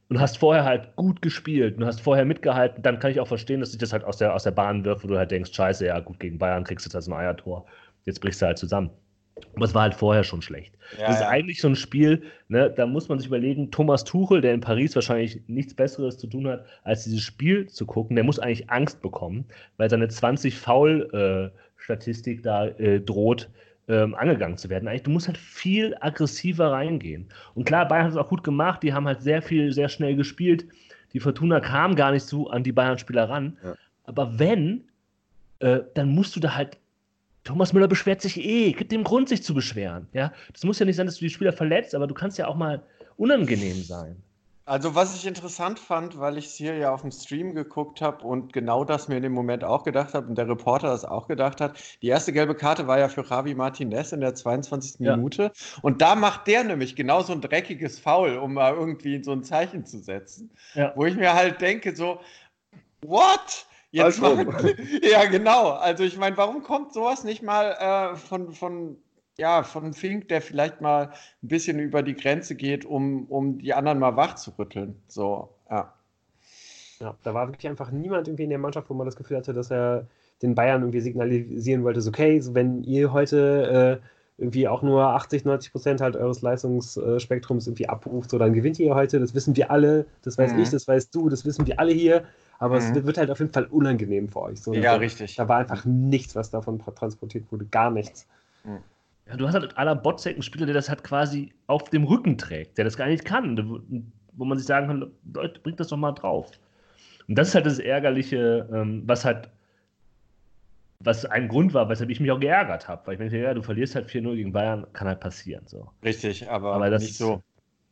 und hast vorher halt gut gespielt und hast vorher mitgehalten, dann kann ich auch verstehen, dass sich das halt aus der, aus der Bahn wirft, wo du halt denkst, scheiße, ja gut, gegen Bayern kriegst du jetzt das ein Eiertor, jetzt brichst du halt zusammen. Aber es war halt vorher schon schlecht. Ja, das ist ja. eigentlich so ein Spiel, ne, da muss man sich überlegen, Thomas Tuchel, der in Paris wahrscheinlich nichts Besseres zu tun hat, als dieses Spiel zu gucken, der muss eigentlich Angst bekommen, weil seine zwanzig Foul-Statistik da äh, droht, ähm, angegangen zu werden. Eigentlich, du musst halt viel aggressiver reingehen. Und klar, Bayern hat es auch gut gemacht, die haben halt sehr viel, sehr schnell gespielt. Die Fortuna kam gar nicht so an die Bayern-Spieler ran. Ja. Aber wenn, äh, dann musst du da halt. Thomas Müller beschwert sich eh, gibt dem Grund, sich zu beschweren. Ja? Das muss ja nicht sein, dass du die Spieler verletzt, aber du kannst ja auch mal unangenehm sein. Also was ich interessant fand, weil ich es hier ja auf dem Stream geguckt habe und genau das mir in dem Moment auch gedacht habe und der Reporter das auch gedacht hat, die erste gelbe Karte war ja für Javi Martinez in der zweiundzwanzigsten Ja. Minute und da macht der nämlich genau so ein dreckiges Foul, um mal irgendwie so ein Zeichen zu setzen, Ja. wo ich mir halt denke so, what? Jetzt Also. machen, ja, genau. Also ich meine, warum kommt sowas nicht mal äh, von, von, ja, von Fink, der vielleicht mal ein bisschen über die Grenze geht, um, um die anderen mal wach zu rütteln? So, ja. Ja, da war wirklich einfach niemand irgendwie in der Mannschaft, wo man das Gefühl hatte, dass er den Bayern irgendwie signalisieren wollte, so okay, so wenn ihr heute äh, irgendwie auch nur achtzig, neunzig Prozent halt eures Leistungsspektrums irgendwie abruft, so dann gewinnt ihr heute, das wissen wir alle, das weiß Mhm. ich, das weißt du, das wissen wir alle hier, aber Mhm. es wird halt auf jeden Fall unangenehm für euch. So, Ja, da, richtig. Da war einfach nichts, was davon transportiert wurde, gar nichts. Ja, du hast halt à la Botzek einen Spieler, der das halt quasi auf dem Rücken trägt, der das gar nicht kann, wo man sich sagen kann, Leute, bringt das doch mal drauf. Und das ist halt das Ärgerliche, ähm, was halt, was ein Grund war, weshalb ich mich auch geärgert habe, weil ich mir denke, ja, du verlierst halt vier null gegen Bayern, kann halt passieren. So. Richtig, aber, Aber das nicht ist- so.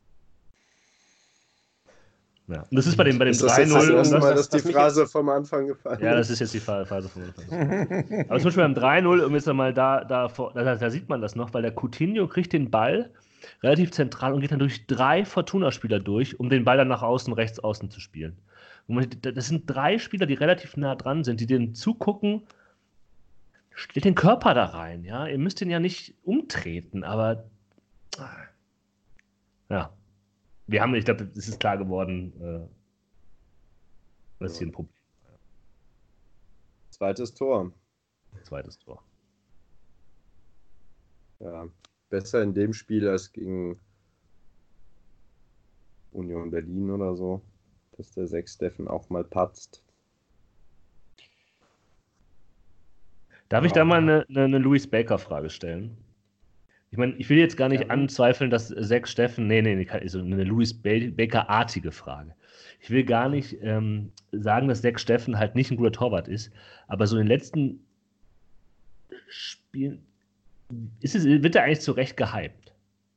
Ja. Und das ist bei dem, bei dem Ist das jetzt das drei null. erste und Mal, das- dass die das mich Phrase vom Anfang gefallen Ja, das ist? ist jetzt die Phase Phase von Aber zum Beispiel beim drei null, um jetzt nochmal da, da, vor- da, da sieht man das noch, weil der Coutinho kriegt den Ball relativ zentral und geht dann durch drei Fortuna-Spieler durch, um den Ball dann nach außen, rechts außen zu spielen. Und man, das sind drei Spieler, die relativ nah dran sind, die denen zugucken, stellt den Körper da rein, ja. Ihr müsst den ja nicht umtreten, aber ja. Wir haben, ich glaube, es ist klar geworden, äh, das ist hier ein Problem. Zweites Tor. Zweites Tor. Ja, besser in dem Spiel als gegen Union Berlin oder so, dass der sechs Steffen auch mal patzt. Darf ich Ja. da mal eine, eine, eine Louis Baker-Frage stellen? Ich meine, ich will jetzt gar nicht Ja. anzweifeln, dass Zack Steffen, nee, nee, nee, also eine Louis Baker-artige Frage. Ich will gar nicht ähm, sagen, dass Zack Steffen halt nicht ein guter Torwart ist, aber so in den letzten Spielen ist es, wird er eigentlich zu Recht gehypt?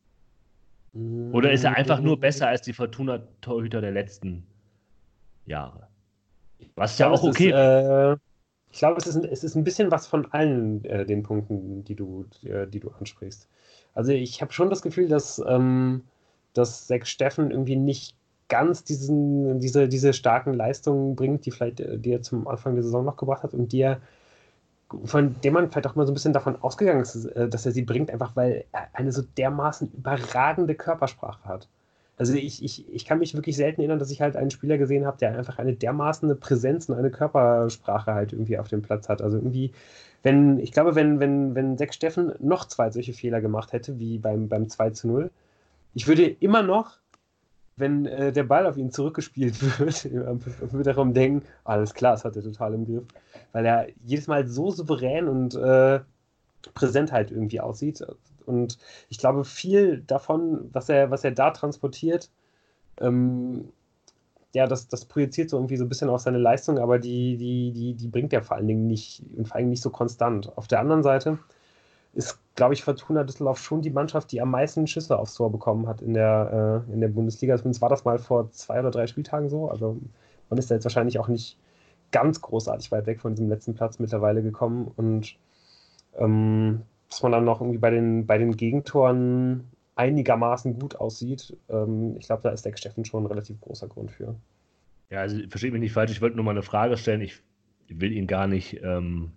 Oder ist er einfach nur besser als die Fortuna-Torhüter der letzten Jahre? Was Ich ja glaube, auch es okay ist, äh, ich glaube, es ist, ein, es ist ein bisschen was von allen äh, den Punkten, die du, äh, die du ansprichst. Also ich habe schon das Gefühl, dass, ähm, dass Zack Steffen irgendwie nicht ganz diesen, diese, diese starken Leistungen bringt, die vielleicht, äh, die er zum Anfang der Saison noch gebracht hat und die er, von dem man vielleicht auch mal so ein bisschen davon ausgegangen ist, äh, dass er sie bringt, einfach weil er eine so dermaßen überragende Körpersprache hat. Also ich, ich, ich kann mich wirklich selten erinnern, dass ich halt einen Spieler gesehen habe, der einfach eine dermaßen eine Präsenz und eine Körpersprache halt irgendwie auf dem Platz hat. Also irgendwie, wenn, ich glaube, wenn, wenn, wenn Zack Steffen noch zwei solche Fehler gemacht hätte, wie beim, beim zwei zu null, ich würde immer noch, wenn äh, der Ball auf ihn zurückgespielt wird, würde darum denken, alles klar, das hat er total im Griff. Weil er jedes Mal so souverän und äh, präsent halt irgendwie aussieht. Und ich glaube, viel davon, was er, was er da transportiert, ähm, ja, das, das projiziert so irgendwie so ein bisschen auf seine Leistung, aber die, die, die, die bringt er vor allen Dingen nicht und vor allem nicht so konstant. Auf der anderen Seite ist, glaube ich, Fortuna Düsseldorf schon die Mannschaft, die am meisten Schüsse aufs Tor bekommen hat in der, äh, in der Bundesliga. Zumindest war das mal vor zwei oder drei Spieltagen so. Also man ist da jetzt wahrscheinlich auch nicht ganz großartig weit weg von diesem letzten Platz mittlerweile gekommen. Und ähm, dass man dann noch irgendwie bei den, bei den Gegentoren einigermaßen gut aussieht, ähm, ich glaube, da ist der Steffen schon ein relativ großer Grund für. Ja, also versteht mich nicht falsch, ich wollte nur mal eine Frage stellen. Ich will ihn gar nicht ähm,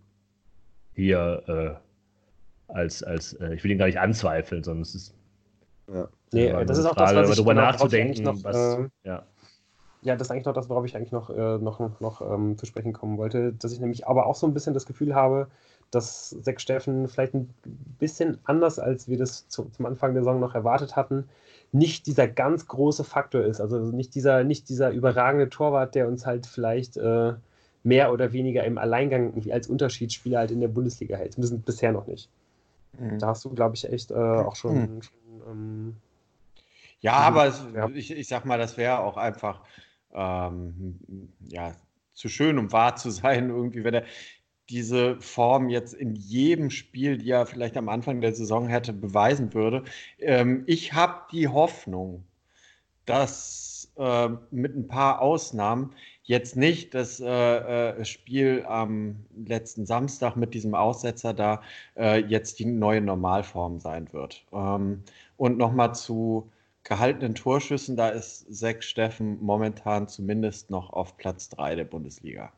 hier äh, als, als äh, ich will ihn gar nicht anzweifeln, sondern es ist Ja. Nee, ja, das eine ist auch Frage, das, was ich darüber genau, worauf ich nachzudenken, eigentlich noch, was, äh, ja. Ja, das ist eigentlich noch das, worauf ich eigentlich noch, äh, noch, noch ähm, zu sprechen kommen wollte, dass ich nämlich aber auch so ein bisschen das Gefühl habe, dass Zach Steffen vielleicht ein bisschen anders, als wir das zu, zum Anfang der Saison noch erwartet hatten, nicht dieser ganz große Faktor ist. Also nicht dieser, nicht dieser überragende Torwart, der uns halt vielleicht äh, mehr oder weniger im Alleingang irgendwie als Unterschiedsspieler halt in der Bundesliga hält. Wir sind bisher noch nicht. Mhm. Da hast du, glaube ich, echt äh, auch schon, Mhm. schon ähm, Ja, aber es, Ja. ich, ich sag mal, das wäre auch einfach ähm, ja, zu schön, um wahr zu sein, irgendwie, wenn er diese Form jetzt in jedem Spiel, die er vielleicht am Anfang der Saison hätte, beweisen würde. Ähm, ich habe die Hoffnung, dass äh, mit ein paar Ausnahmen jetzt nicht das äh, äh, Spiel am letzten Samstag mit diesem Aussetzer da äh, jetzt die neue Normalform sein wird. Ähm, und nochmal zu gehaltenen Torschüssen, da ist Zach Steffen momentan zumindest noch auf Platz drei der Bundesliga.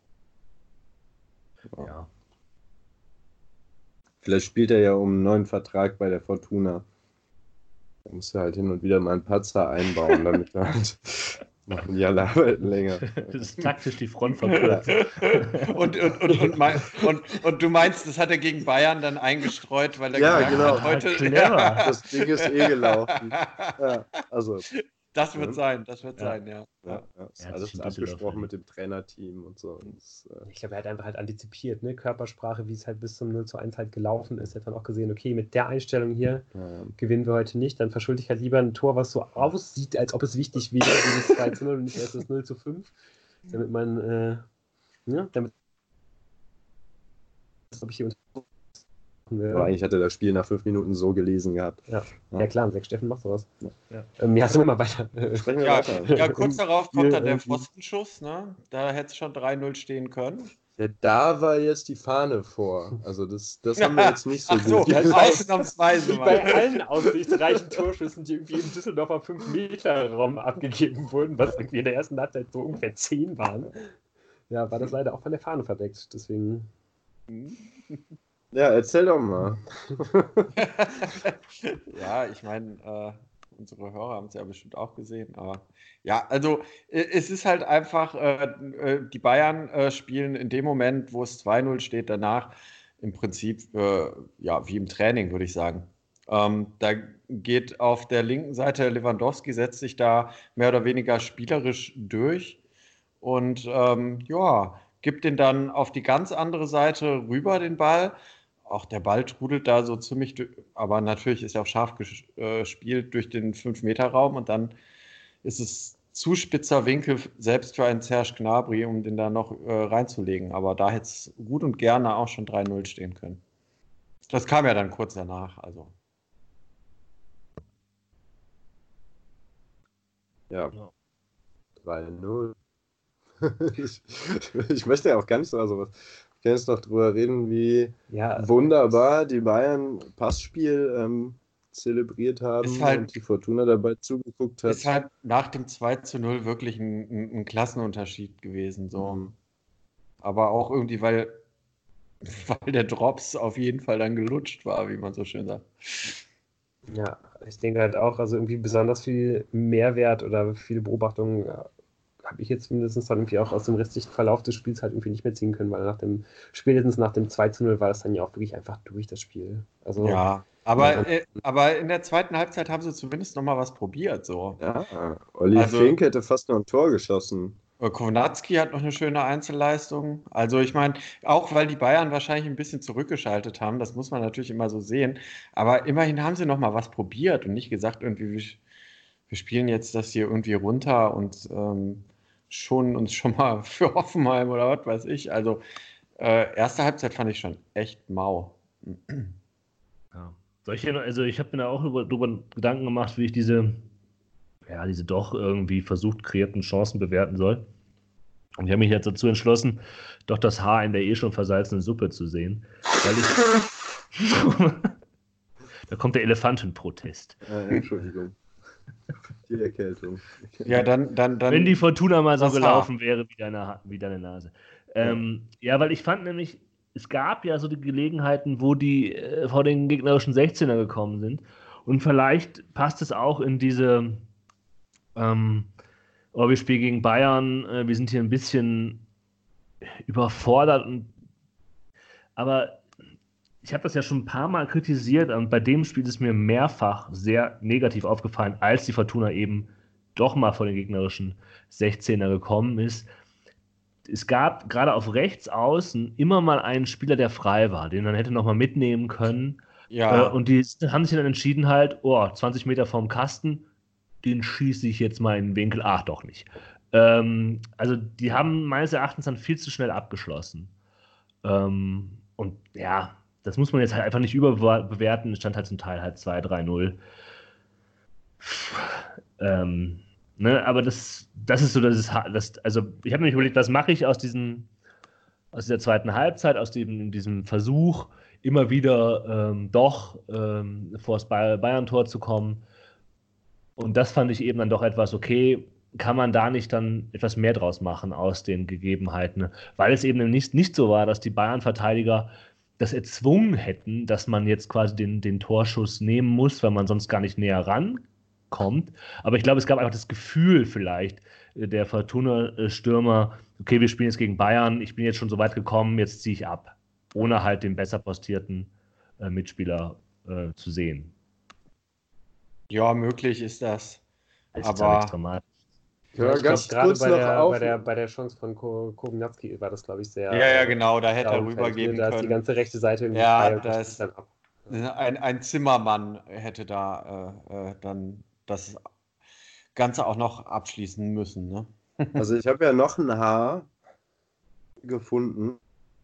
Ja. Vielleicht spielt er ja um einen neuen Vertrag bei der Fortuna. Da muss er halt hin und wieder mal einen Patzer einbauen, damit er halt machen die alle arbeiten länger. Das ist taktisch die Front verkürzt. und, und, und, und, mein, und, und du meinst, das hat er gegen Bayern dann eingestreut, weil er Ja, gesagt genau. hat, heute. Ja, clever. Das Ding ist eh gelaufen. Ja, also, Das wird Ja. sein, das wird Ja. sein, ja. ja, ja, ist Er hat alles sich in Düsseldorf abgesprochen mit verdient. dem Trainerteam und so. Und das, äh, Ich glaube, er hat einfach halt antizipiert, ne? Körpersprache, wie es halt bis zum null zu eins halt gelaufen ist. Er hat dann auch gesehen, okay, mit der Einstellung hier ja, gewinnen wir heute nicht. Dann verschulde ich halt lieber ein Tor, was so aussieht, als ob es wichtig wäre, wie das zwei zu null und nicht erst das null zu fünf. Damit man, äh, ja, damit das habe ich hier unterbrochen aber wäre. eigentlich hat er das Spiel nach fünf Minuten so gelesen gehabt. Ja. Ja. Ja klar, Zach Steffen macht sowas. Ja. Ähm, ja, sind wir mal weiter. Sprechen wir Ja, weiter. ja, kurz darauf kommt dann der irgendwie- Pfostenschuss, ne? Da hätte es schon drei null stehen können. Ja, da war jetzt die Fahne vor. Also das, das haben wir jetzt nicht so Ach so, gut. ausnahmsweise Wie bei mal. allen aussichtsreichen Torschüssen, die irgendwie im Düsseldorfer fünf Meter Raum abgegeben wurden, was irgendwie in der ersten Halbzeit so ungefähr zehn waren, ja, war das leider auch von der Fahne verdeckt. Deswegen, Ja, erzähl doch mal. Ja, ich meine, äh, unsere Hörer haben es ja bestimmt auch gesehen, aber ja, also äh, es ist halt einfach, äh, äh, die Bayern äh, spielen in dem Moment, wo es zwei null steht, danach im Prinzip, äh, ja, wie im Training, würde ich sagen. Ähm, da geht auf der linken Seite Lewandowski, setzt sich da mehr oder weniger spielerisch durch und ähm, ja, gibt den dann auf die ganz andere Seite rüber, den Ball. Auch der Ball trudelt da so ziemlich, durch, aber natürlich ist er auch scharf gespielt durch den fünf Meter Raum und dann ist es zu spitzer Winkel, selbst für einen Serge Gnabry, um den da noch äh, reinzulegen. Aber da hätte es gut und gerne auch schon drei null stehen können. Das kam ja dann kurz danach. Also. Ja, Ja. drei null. ich, ich möchte ja auch gar nicht so, also was. Ich kann jetzt noch drüber reden, wie ja, wunderbar die Bayern Passspiel ähm, zelebriert haben Ist halt- und die Fortuna dabei zugeguckt hat. Ist halt nach dem zwei zu null wirklich ein, ein, ein Klassenunterschied gewesen. So. Mhm. Aber auch irgendwie, weil, weil der Drops auf jeden Fall dann gelutscht war, wie man so schön sagt. ja, ich denke halt auch, also irgendwie besonders viel Mehrwert oder viele Beobachtungen ja, habe ich jetzt mindestens dann irgendwie auch aus dem restlichen Verlauf des Spiels halt irgendwie nicht mehr ziehen können, weil nach dem, spätestens nach dem zwei zu null war das dann ja auch wirklich einfach durch, das Spiel. Also, Ja, aber, Ja. äh, aber in der zweiten Halbzeit haben sie zumindest noch mal was probiert. So. Ja, Olli Also- Fink hätte fast noch ein Tor geschossen. Äh, Kownacki hat noch eine schöne Einzelleistung. Also ich meine, auch weil die Bayern wahrscheinlich ein bisschen zurückgeschaltet haben, das muss man natürlich immer so sehen. Aber immerhin haben sie noch mal was probiert und nicht gesagt, irgendwie, wir, wir spielen jetzt das hier irgendwie runter und ähm, schonen uns schon mal für Hoffenheim oder was weiß ich. Also äh, erste Halbzeit fand ich schon echt mau. Ja. Soll ich hier noch, also ich habe mir da auch über, darüber Gedanken gemacht, wie ich diese, ja, diese doch irgendwie versucht kreierten Chancen bewerten soll. Und ich habe mich jetzt dazu entschlossen, doch das Haar in der eh schon versalzenen Suppe zu sehen. Weil ich. Da kommt der Elefantenprotest. Äh, Entschuldigung. Die Erkältung. Ja, dann, dann, dann. Wenn die Fortuna mal so das gelaufen wäre wie deine, Ha- wie deine Nase. Ähm, ja. weil ich fand nämlich, es gab ja so die Gelegenheiten, wo die äh, vor den gegnerischen sechzehner gekommen sind. Und vielleicht passt es auch in diese, ähm, oh, wir spielen gegen Bayern, äh, wir sind hier ein bisschen überfordert. Und, aber ich habe das ja schon ein paar Mal kritisiert und bei dem Spiel ist mir mehrfach sehr negativ aufgefallen, als die Fortuna eben doch mal vor den gegnerischen sechzehner gekommen ist. Es gab gerade auf rechts außen immer mal einen Spieler, der frei war, den man hätte noch mal mitnehmen können. Ja. Äh, und die haben sich dann entschieden halt, oh, zwanzig Meter vorm Kasten, den schieße ich jetzt mal in den Winkel. Ach, doch nicht. Ähm, also die haben meines Erachtens dann viel zu schnell abgeschlossen. Ähm, und ja, das muss man jetzt halt einfach nicht überbewerten. Es stand halt zum Teil halt zwei drei null. Ähm, ne, aber das, das ist so, das ist, das, also ich habe mir überlegt, was mache ich aus diesen, aus dieser zweiten Halbzeit, aus dem, diesem Versuch, immer wieder ähm, doch ähm, vor das Bayern-Tor zu kommen. Und das fand ich eben dann doch etwas, okay, kann man da nicht dann etwas mehr draus machen aus den Gegebenheiten? Weil es eben nicht, nicht so war, dass die Bayern-Verteidiger das erzwungen hätten, dass man jetzt quasi den, den Torschuss nehmen muss, weil man sonst gar nicht näher rankommt. Aber ich glaube, es gab einfach das Gefühl vielleicht der Fortuna-Stürmer, okay, wir spielen jetzt gegen Bayern, ich bin jetzt schon so weit gekommen, jetzt ziehe ich ab, ohne halt den besser postierten äh, Mitspieler äh, zu sehen. Ja, möglich ist das. Das ist aber nichts dramatisch. Ja, ich glaube, gerade bei der, bei, der, bei der Chance von Kobniacki war das, glaube ich, sehr. Ja, ja, genau, da hätte er rübergeben da können. Da ist die ganze rechte Seite irgendwie ja, frei und das dann ab. Ein, ein Zimmermann hätte da äh, dann das Ganze auch noch abschließen müssen. Ne? Also ich habe ja noch ein Haar gefunden.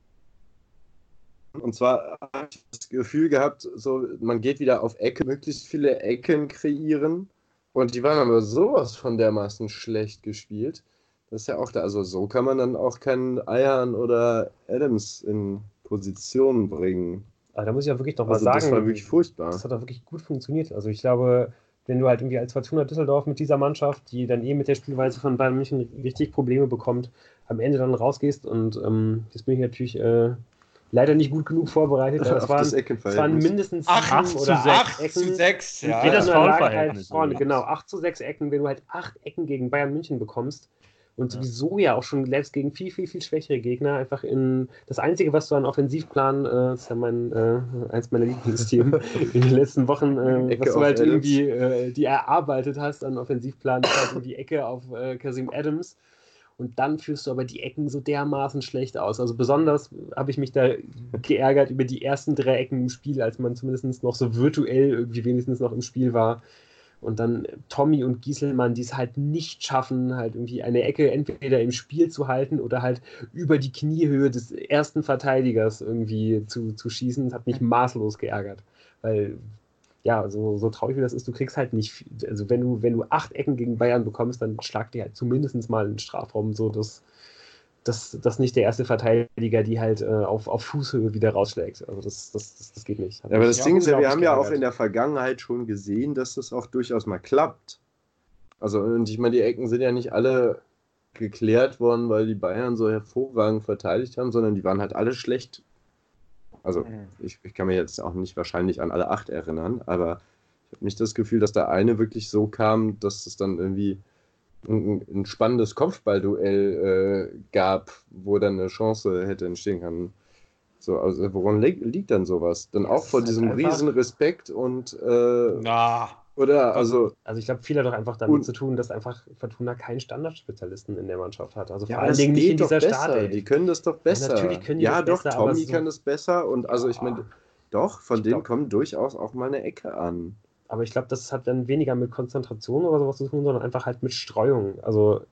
Und zwar habe ich das Gefühl gehabt, so man geht wieder auf Ecke, möglichst viele Ecken kreieren. Und die waren aber sowas von dermaßen schlecht gespielt. Das ist ja auch da. Also so kann man dann auch keinen Ayhan oder Adams in Position bringen. Aber da muss ich auch wirklich noch also mal sagen. Das war wirklich furchtbar. Das hat auch wirklich gut funktioniert. Also ich glaube, wenn du halt irgendwie als Fortuna Düsseldorf mit dieser Mannschaft, die dann eh mit der Spielweise von Bayern München richtig Probleme bekommt, am Ende dann rausgehst und ähm, jetzt bin ich natürlich äh, leider nicht gut genug vorbereitet. Es waren, es waren mindestens acht oder zu acht Ecken. zu sechs, ja. Wie das Foulverhältnis. Halt genau, acht zu sechs Ecken, wenn du halt acht Ecken gegen Bayern München bekommst und sowieso ja auch schon selbst gegen viel, viel, viel schwächere Gegner einfach in das Einzige, was du an Offensivplan, äh, das ist ja mein, äh, eins meiner Lieblingsthemen in den letzten Wochen, äh, was du halt irgendwie äh, die erarbeitet hast an Offensivplan, ist halt in die Ecke auf äh, Kasim Adams. Und dann führst du aber die Ecken so dermaßen schlecht aus. Also besonders habe ich mich da geärgert über die ersten drei Ecken im Spiel, als man zumindest noch so virtuell irgendwie wenigstens noch im Spiel war. Und dann Tommy und Gieselmann, die es halt nicht schaffen, halt irgendwie eine Ecke entweder im Spiel zu halten oder halt über die Kniehöhe des ersten Verteidigers irgendwie zu, zu schießen. Das hat mich maßlos geärgert. Weil, ja, so, so traurig wie das ist, du kriegst halt nicht viel. Also wenn du, wenn du acht Ecken gegen Bayern bekommst, dann schlag dir halt zumindest mal einen Strafraum, so dass das, das nicht der erste Verteidiger, die halt äh, auf, auf Fußhöhe wieder rausschlägt. Also das, das, das, das geht nicht. Ja, aber das Ding ist ja, wir haben ja auch in der Vergangenheit schon gesehen, dass das auch durchaus mal klappt. Also, und ich meine, die Ecken sind ja nicht alle geklärt worden, weil die Bayern so hervorragend verteidigt haben, sondern die waren halt alle schlecht. Also, ich, ich kann mir jetzt auch nicht wahrscheinlich an alle acht erinnern, aber ich habe nicht das Gefühl, dass der eine wirklich so kam, dass es dann irgendwie ein, ein spannendes Kopfballduell äh, gab, wo dann eine Chance hätte entstehen können. So, also woran li- liegt dann sowas? Dann auch vor diesem halt riesen Respekt und äh, Na. Oder, also. Also ich glaube, viel hat doch einfach damit und, zu tun, dass einfach Fortuna keinen Standardspezialisten in der Mannschaft hat. Also ja, vor allen Dingen nicht in dieser Startelf. Die können das doch besser. Ja, natürlich können die ja das doch, besser, Tommy so kann das besser und also ja. ich meine, doch, von ich denen glaub, kommt durchaus auch mal eine Ecke an. Aber ich glaube, das hat dann weniger mit Konzentration oder sowas zu tun, sondern einfach halt mit Streuung. Also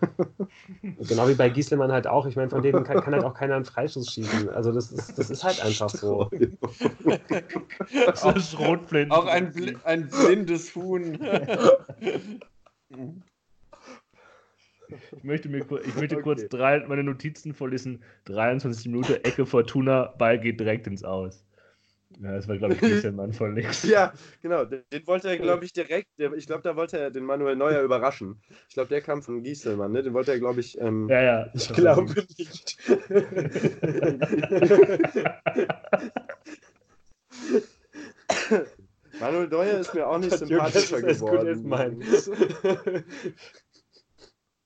genau wie bei Gieselmann halt auch. Ich meine, von denen kann, kann halt auch keiner einen Freischuss schießen. Also das ist, das ist halt einfach so. Das ist Rotblind. Auch ein, Bl- ein blindes Huhn. Ich möchte, mir, ich möchte Okay. kurz drei, meine Notizen vorlesen. dreiundzwanzigste Minute, Ecke Fortuna, Ball geht direkt ins Aus. Ja, das war, glaube ich, Gieselmann von links. Ja, genau. Den wollte er, glaube ich, direkt. Der, ich glaube, da wollte er den Manuel Neuer überraschen. Ich glaube, der kam von Gieselmann, ne? Den wollte er, glaube ich. Ähm, Ja, ja. Ich glaube nicht. Manuel Neuer ist mir auch nicht Gott, Jürgen, sympathischer das ist geworden. gut, ist mein.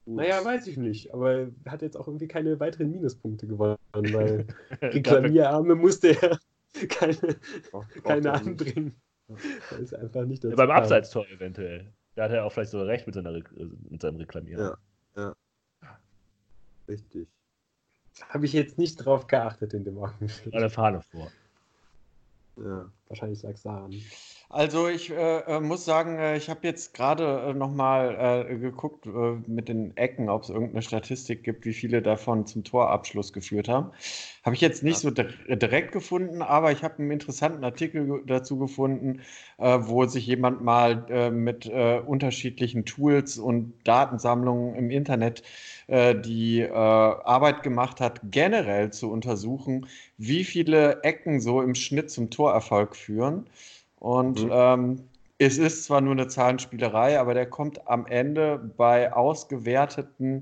Naja, weiß ich nicht, aber er hat jetzt auch irgendwie keine weiteren Minuspunkte gewonnen, weil Reklamierarme musste er keine, Oh, keine braucht er nicht. anbringen. Das ist einfach nicht dazu Ja, beim kam. Abseitstor eventuell. Da hat er auch vielleicht sogar recht mit, seiner, Re- mit seinem Reklamieren. Ja, ja. Richtig. Habe ich jetzt nicht drauf geachtet in dem Augenblick. Eine Fahne vor. Ja. Wahrscheinlich lag es an. Also ich äh, äh, muss sagen, äh, ich habe jetzt gerade äh, nochmal äh, geguckt äh, mit den Ecken, ob es irgendeine Statistik gibt, wie viele davon zum Torabschluss geführt haben. Habe ich jetzt nicht so dir- direkt gefunden, aber ich habe einen interessanten Artikel ge- dazu gefunden, äh, wo sich jemand mal äh, mit äh, unterschiedlichen Tools und Datensammlungen im Internet äh, die äh, Arbeit gemacht hat, generell zu untersuchen, wie viele Ecken so im Schnitt zum Torerfolg führen. Und Mhm. ähm, es ist zwar nur eine Zahlenspielerei, aber der kommt am Ende bei ausgewerteten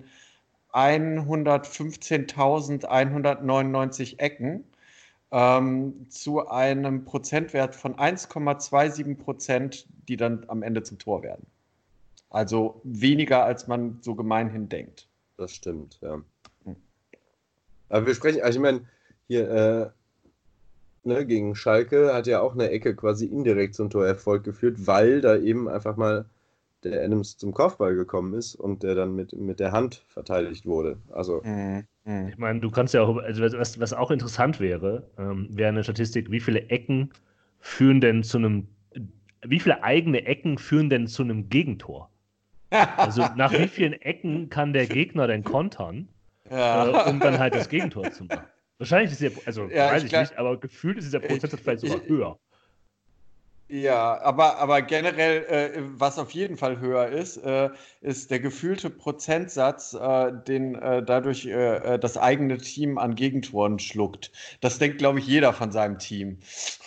hundertfünfzehntausendeinhundertneunundneunzig Ecken ähm, zu einem Prozentwert von eins Komma siebenundzwanzig Prozent, die dann am Ende zum Tor werden. Also weniger, als man so gemeinhin denkt. Das stimmt, ja. Hm. Aber wir sprechen, also ich meine, hier äh, ne, gegen Schalke hat ja auch eine Ecke quasi indirekt zum Torerfolg geführt, weil da eben einfach mal der Adams zum Kopfball gekommen ist und der dann mit, mit der Hand verteidigt wurde. Also, Mhm. Mhm. Ich meine, du kannst ja auch, also was, was auch interessant wäre, ähm, wäre eine Statistik, wie viele Ecken führen denn zu einem, wie viele eigene Ecken führen denn zu einem Gegentor? Also nach wie vielen Ecken kann der Gegner denn kontern, Ja. äh, um dann halt das Gegentor zu machen? Wahrscheinlich ist der, also Ja, weiß ich ich glaub- nicht, aber gefühlt ist dieser Prozentsatz vielleicht sogar ich- höher. Ja, aber, aber generell, äh, was auf jeden Fall höher ist, äh, ist der gefühlte Prozentsatz, äh, den äh, dadurch äh, äh, das eigene Team an Gegentoren schluckt. Das denkt, glaube ich, jeder von seinem Team.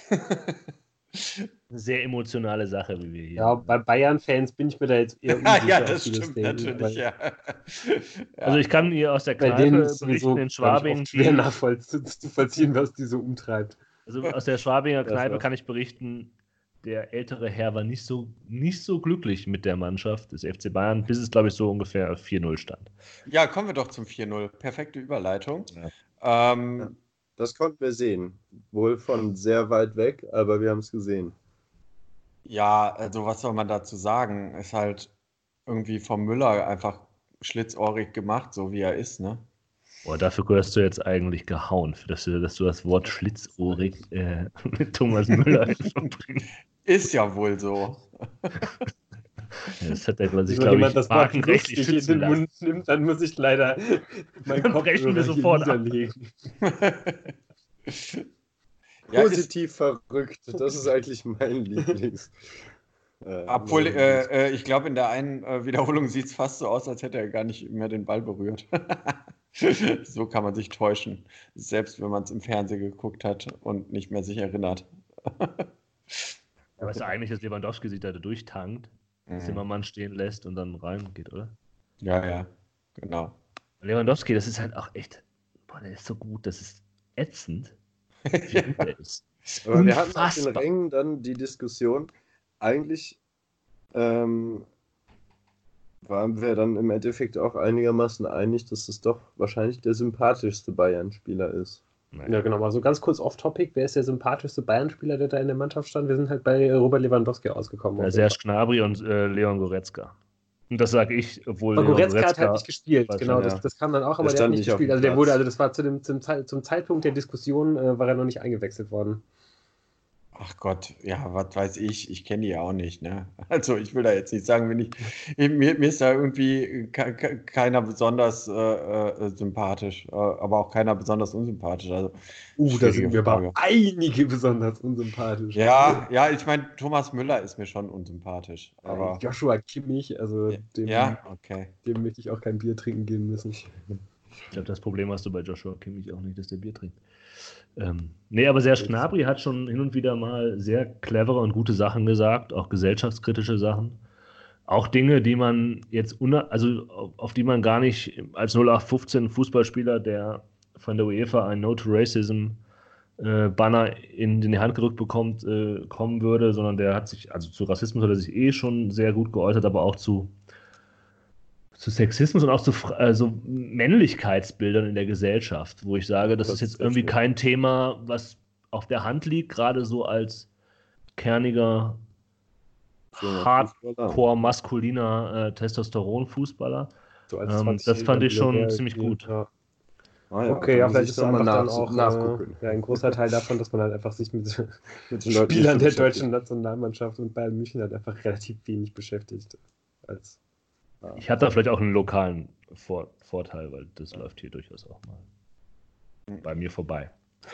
Eine sehr emotionale Sache, wie wir hier. Ja, bei Bayern-Fans bin ich mir da jetzt eher Ah, unsicher, ja, ob das die das stimmt denken. natürlich, aber ja. Also ich kann hier aus der Bei denen Kneipe ist sowieso, berichten in glaube ich, Schwabing, oft schwer die, nachvollziehen, was die so umtreibt. also aus der Schwabinger Das Kneipe war's. kann ich berichten, der ältere Herr war nicht so, nicht so glücklich mit der Mannschaft des F C Bayern, bis es, glaube ich, so ungefähr vier null stand. Ja, kommen wir doch zum vier null. Perfekte Überleitung. Ja. Ähm, Ja. das konnten wir sehen. Wohl von sehr weit weg, aber wir haben es gesehen. Ja, also was soll man dazu sagen? Ist halt irgendwie vom Müller einfach schlitzohrig gemacht, so wie er ist, ne? Boah, dafür gehörst du jetzt eigentlich gehauen, für dass du, dass du das Wort schlitzohrig äh, mit Thomas Müller verbringst. Ist ja wohl so. Ja, das hat er, glaube ich, Wenn glaube jemand ich, das Wort markenrechtlich lustig in schützen den lassen. Mund nimmt, dann muss ich leider meinen Dann Kopf brechen wir sofort ab. niederlegen. Ja, ist, Positiv verrückt, das ist eigentlich mein Lieblings. Äh, obwohl, mein äh, äh, ich glaube, in der einen äh, Wiederholung sieht es fast so aus, als hätte er gar nicht mehr den Ball berührt. So kann man sich täuschen, selbst wenn man es im Fernsehen geguckt hat und nicht mehr sich erinnert. Ja, weißt du eigentlich, dass Lewandowski sich da durchtankt, Mhm. Zimmermann stehen lässt und dann reingeht, oder? Ja, ja, genau. Lewandowski, das ist halt auch echt, boah, der ist so gut, das ist ätzend, wie gut der ist. Aber wir hatten auf den Unfassbar. Rängen dann die Diskussion, eigentlich ähm, waren wir dann im Endeffekt auch einigermaßen einig, dass es doch wahrscheinlich der sympathischste Bayern-Spieler ist. Ja, genau. Mal so ganz kurz off-topic. Wer ist der sympathischste Bayern-Spieler, der da in der Mannschaft stand? Wir sind halt bei Robert Lewandowski ausgekommen. Ja, Serge Gnabry und äh, Leon Goretzka. Und das sage ich, obwohl Aber Leon Goretzka hat halt nicht gespielt, war genau, schon, das, ja. das kam dann auch, Der aber der, hat stand nicht nicht auf gespielt. dem Also der Platz. wurde, also das war zu dem, zum, Zei- zum Zeitpunkt der Diskussion, äh, war er noch nicht eingewechselt worden. Ach Gott, ja, was weiß ich, ich kenne die ja auch nicht, ne? Also ich will da jetzt nicht sagen, wenn ich, mir, mir ist da irgendwie ke ke keiner besonders äh, äh, sympathisch, äh, aber auch keiner besonders unsympathisch. Also, Uh, da schwierige sind mir Frage. aber einige besonders unsympathisch. Ja, ja, ich meine, Thomas Müller ist mir schon unsympathisch, aber Äh, Joshua Kimmich, also dem, ja, okay. dem möchte ich auch kein Bier trinken gehen müssen. Ich glaube, das Problem hast du bei Joshua Kimmich auch nicht, dass der Bier trinkt. Ähm, nee, aber Serge Gnabry hat schon hin und wieder mal sehr clevere und gute Sachen gesagt, auch gesellschaftskritische Sachen. Auch Dinge, die man jetzt, unna- also auf, auf die man gar nicht als null acht fünfzehn Fußballspieler, der von der UEFA ein No to Racism äh, Banner in, in die Hand gedrückt bekommt, äh, kommen würde, sondern der hat sich, also zu Rassismus hat er sich eh schon sehr gut geäußert, aber auch zu zu Sexismus und auch zu äh, so Männlichkeitsbildern in der Gesellschaft, wo ich sage, das, das ist jetzt irgendwie kein Thema, was auf der Hand liegt, gerade so als kerniger, hardcore maskuliner äh, Testosteron-Fußballer. So ähm, das fand ich schon ziemlich gut. Ja. Ah ja, okay, ja, vielleicht ist einfach nach, dann auch nachgucken. Äh, ja, ein großer Teil davon, dass man halt einfach sich mit, mit den Spielern der deutschen Nationalmannschaft und Bayern München halt einfach relativ wenig beschäftigt. Als, ja. Ich hatte da vielleicht auch einen lokalen Vor- Vorteil, weil das ja. läuft hier durchaus auch mal bei mir vorbei.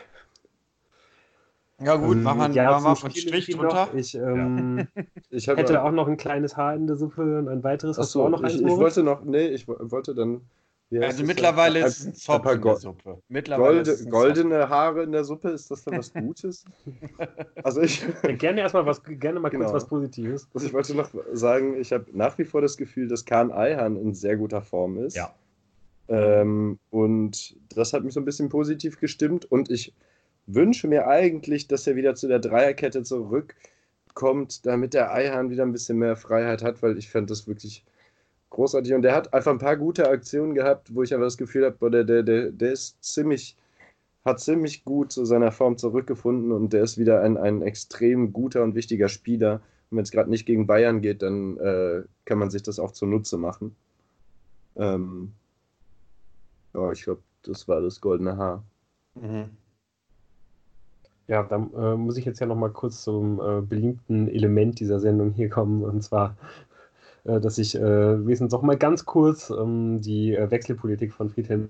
Ja gut, machen wir ja, mal einen Strich drunter. Noch. Ich, ähm, ja. ich hätte auch noch ein kleines Haar in der Suppe und ein weiteres. Hast du auch noch eins? Ich, ich wollte noch, nee, ich wollte dann... Also mittlerweile ist es ein Zopf in der Suppe. Mittlerweile Golde, ist goldene Haare in der Suppe, ist das dann was Gutes? Also ich ja, gerne erstmal was, gerne mal genau. kurz was Positives. Also ich wollte noch sagen, ich habe nach wie vor das Gefühl, dass Kaan Ayhan in sehr guter Form ist. Ja. Ähm, und das hat mich so ein bisschen positiv gestimmt und ich wünsche mir eigentlich, dass er wieder zu der Dreierkette zurückkommt, damit der Ayhan wieder ein bisschen mehr Freiheit hat, weil ich fand das wirklich großartig. Und der hat einfach ein paar gute Aktionen gehabt, wo ich einfach das Gefühl habe, der, der, der, der ist ziemlich, hat ziemlich gut zu seiner Form zurückgefunden und der ist wieder ein, ein extrem guter und wichtiger Spieler. Und wenn es gerade nicht gegen Bayern geht, dann äh, kann man sich das auch zunutze machen. Ähm, ja, ich glaube, das war das goldene Haar. Mhm. Ja, dann äh, muss ich jetzt ja noch mal kurz zum äh, beliebten Element dieser Sendung hier kommen, und zwar, äh, dass ich äh, wenigstens noch mal ganz kurz ähm, die äh, Wechselpolitik von Friedhelm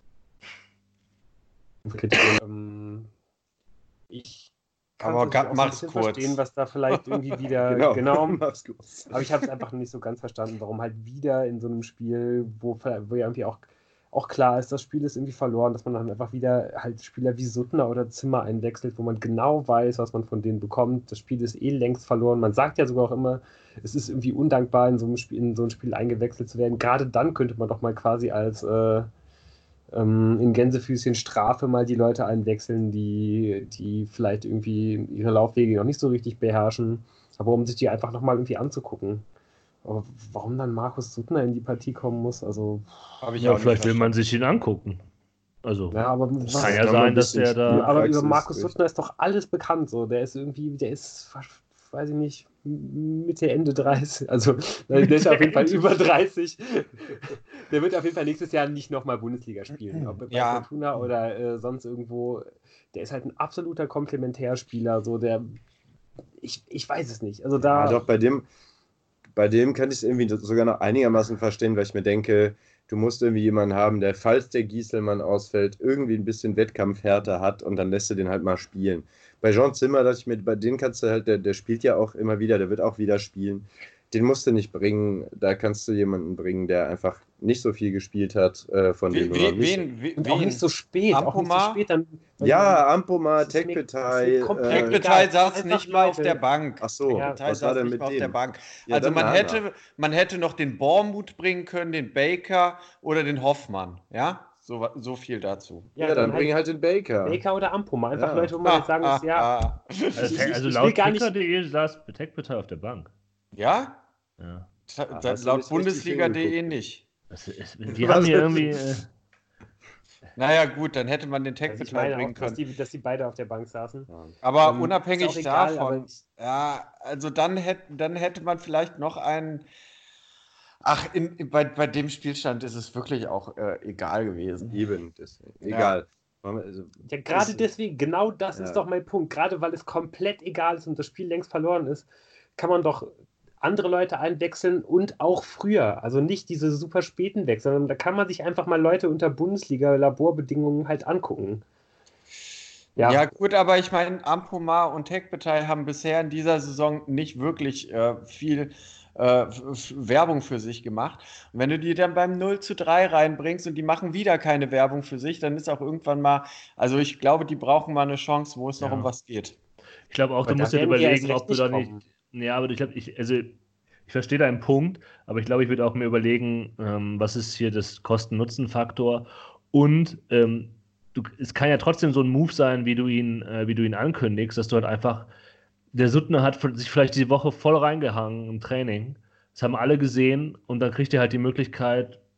kritisieren. ähm, ich kann aber auch mach's ein bisschen kurz. Verstehen, was da vielleicht irgendwie wieder genau, genau mach's kurz. Aber ich habe es einfach nicht so ganz verstanden, warum halt wieder in so einem Spiel, wo, wo ja irgendwie auch auch klar ist, das Spiel ist irgendwie verloren, dass man dann einfach wieder halt Spieler wie Suttner oder Zimmer einwechselt, wo man genau weiß, was man von denen bekommt. Das Spiel ist eh längst verloren. Man sagt ja sogar auch immer, es ist irgendwie undankbar, in so ein Spiel, in so ein Spiel eingewechselt zu werden. Gerade dann könnte man doch mal quasi als äh, ähm, in Gänsefüßchen Strafe mal die Leute einwechseln, die, die vielleicht irgendwie ihre Laufwege noch nicht so richtig beherrschen. Aber um sich die einfach nochmal irgendwie anzugucken. Aber warum dann Markus Suttner in die Partie kommen muss, also... Hab ich ja, vielleicht will man sich ihn angucken. Also, ja, aber es kann ja sein, dass der da... Aber über Markus Suttner ist doch alles bekannt, so. Der ist irgendwie, der ist, weiß ich nicht, Mitte, Ende dreißig. Also, der ist auf jeden Fall über dreißig. Der wird auf jeden Fall nächstes Jahr nicht nochmal Bundesliga spielen. Ob bei ja. Fortuna oder äh, sonst irgendwo. Der ist halt ein absoluter Komplementärspieler, so der... Ich, ich weiß es nicht. Also da... Ja, doch, bei dem... Bei dem kann ich es irgendwie sogar noch einigermaßen verstehen, weil ich mir denke, du musst irgendwie jemanden haben, der, falls der Gieselmann ausfällt, irgendwie ein bisschen Wettkampfhärte hat und dann lässt du den halt mal spielen. Bei Jean Zimmer, dass ich mir, bei dem kannst du halt, der, der spielt ja auch immer wieder, der wird auch wieder spielen. Den musst du nicht bringen, da kannst du jemanden bringen, der einfach nicht so viel gespielt hat, äh, von dem we, du we, wen, we, und auch nicht so spät, auch nicht so spät. Dann, ja, Ampomah, Tekpetai. Tekpetai saß nicht mal auf der Bank. Ach so, ja, was war denn mit dem? Auf der Bank. Ja, also man hätte, man hätte noch den Bormuth bringen können, den Baker oder den Hoffmann, ja? So, so viel dazu. Ja, ja dann, dann bring halt den Baker. Baker oder Ampomah. Einfach ja. Leute, wo man ah, jetzt sagen ah, muss, ja. Ah. Also, also laut Kicker punkt de saß Tekpetai auf der Bank. Ja? Ja. Da, laut Bundesliga punkt de nicht. Das ist, die haben hier irgendwie... Äh... Naja gut, dann hätte man den Tekpetai also bringen auch, können. Dass die, dass die beide auf der Bank saßen. Ja. Aber ähm, unabhängig egal, davon, ja, also dann hätte, dann hätte man vielleicht noch einen... Ach, in, in, bei, bei dem Spielstand ist es wirklich auch äh, egal gewesen. Eben, deswegen. Egal. Ja, also, ja gerade deswegen, genau das ja. ist doch mein Punkt. Gerade weil es komplett egal ist und das Spiel längst verloren ist, kann man doch andere Leute einwechseln und auch früher. Also nicht diese super späten Wechsel, sondern da kann man sich einfach mal Leute unter Bundesliga-Laborbedingungen halt angucken. Ja, ja gut, aber ich meine, Ampomah und Tekpetai haben bisher in dieser Saison nicht wirklich äh, viel äh, Werbung für sich gemacht. Und wenn du die dann beim null zu drei reinbringst und die machen wieder keine Werbung für sich, dann ist auch irgendwann mal, also ich glaube, die brauchen mal eine Chance, wo es noch ja. um was geht. Ich glaube auch, aber du musst ja überlegen, ob du da nicht... Ja, aber ich glaube, ich, also ich verstehe deinen Punkt, aber ich glaube, ich würde auch mir überlegen, ähm, was ist hier das Kosten-Nutzen-Faktor und ähm, du, es kann ja trotzdem so ein Move sein, wie du ihn, äh, wie du ihn ankündigst, dass du halt einfach, der Suttner hat sich vielleicht die Woche voll reingehangen im Training, das haben alle gesehen und dann kriegt er halt die Möglichkeit,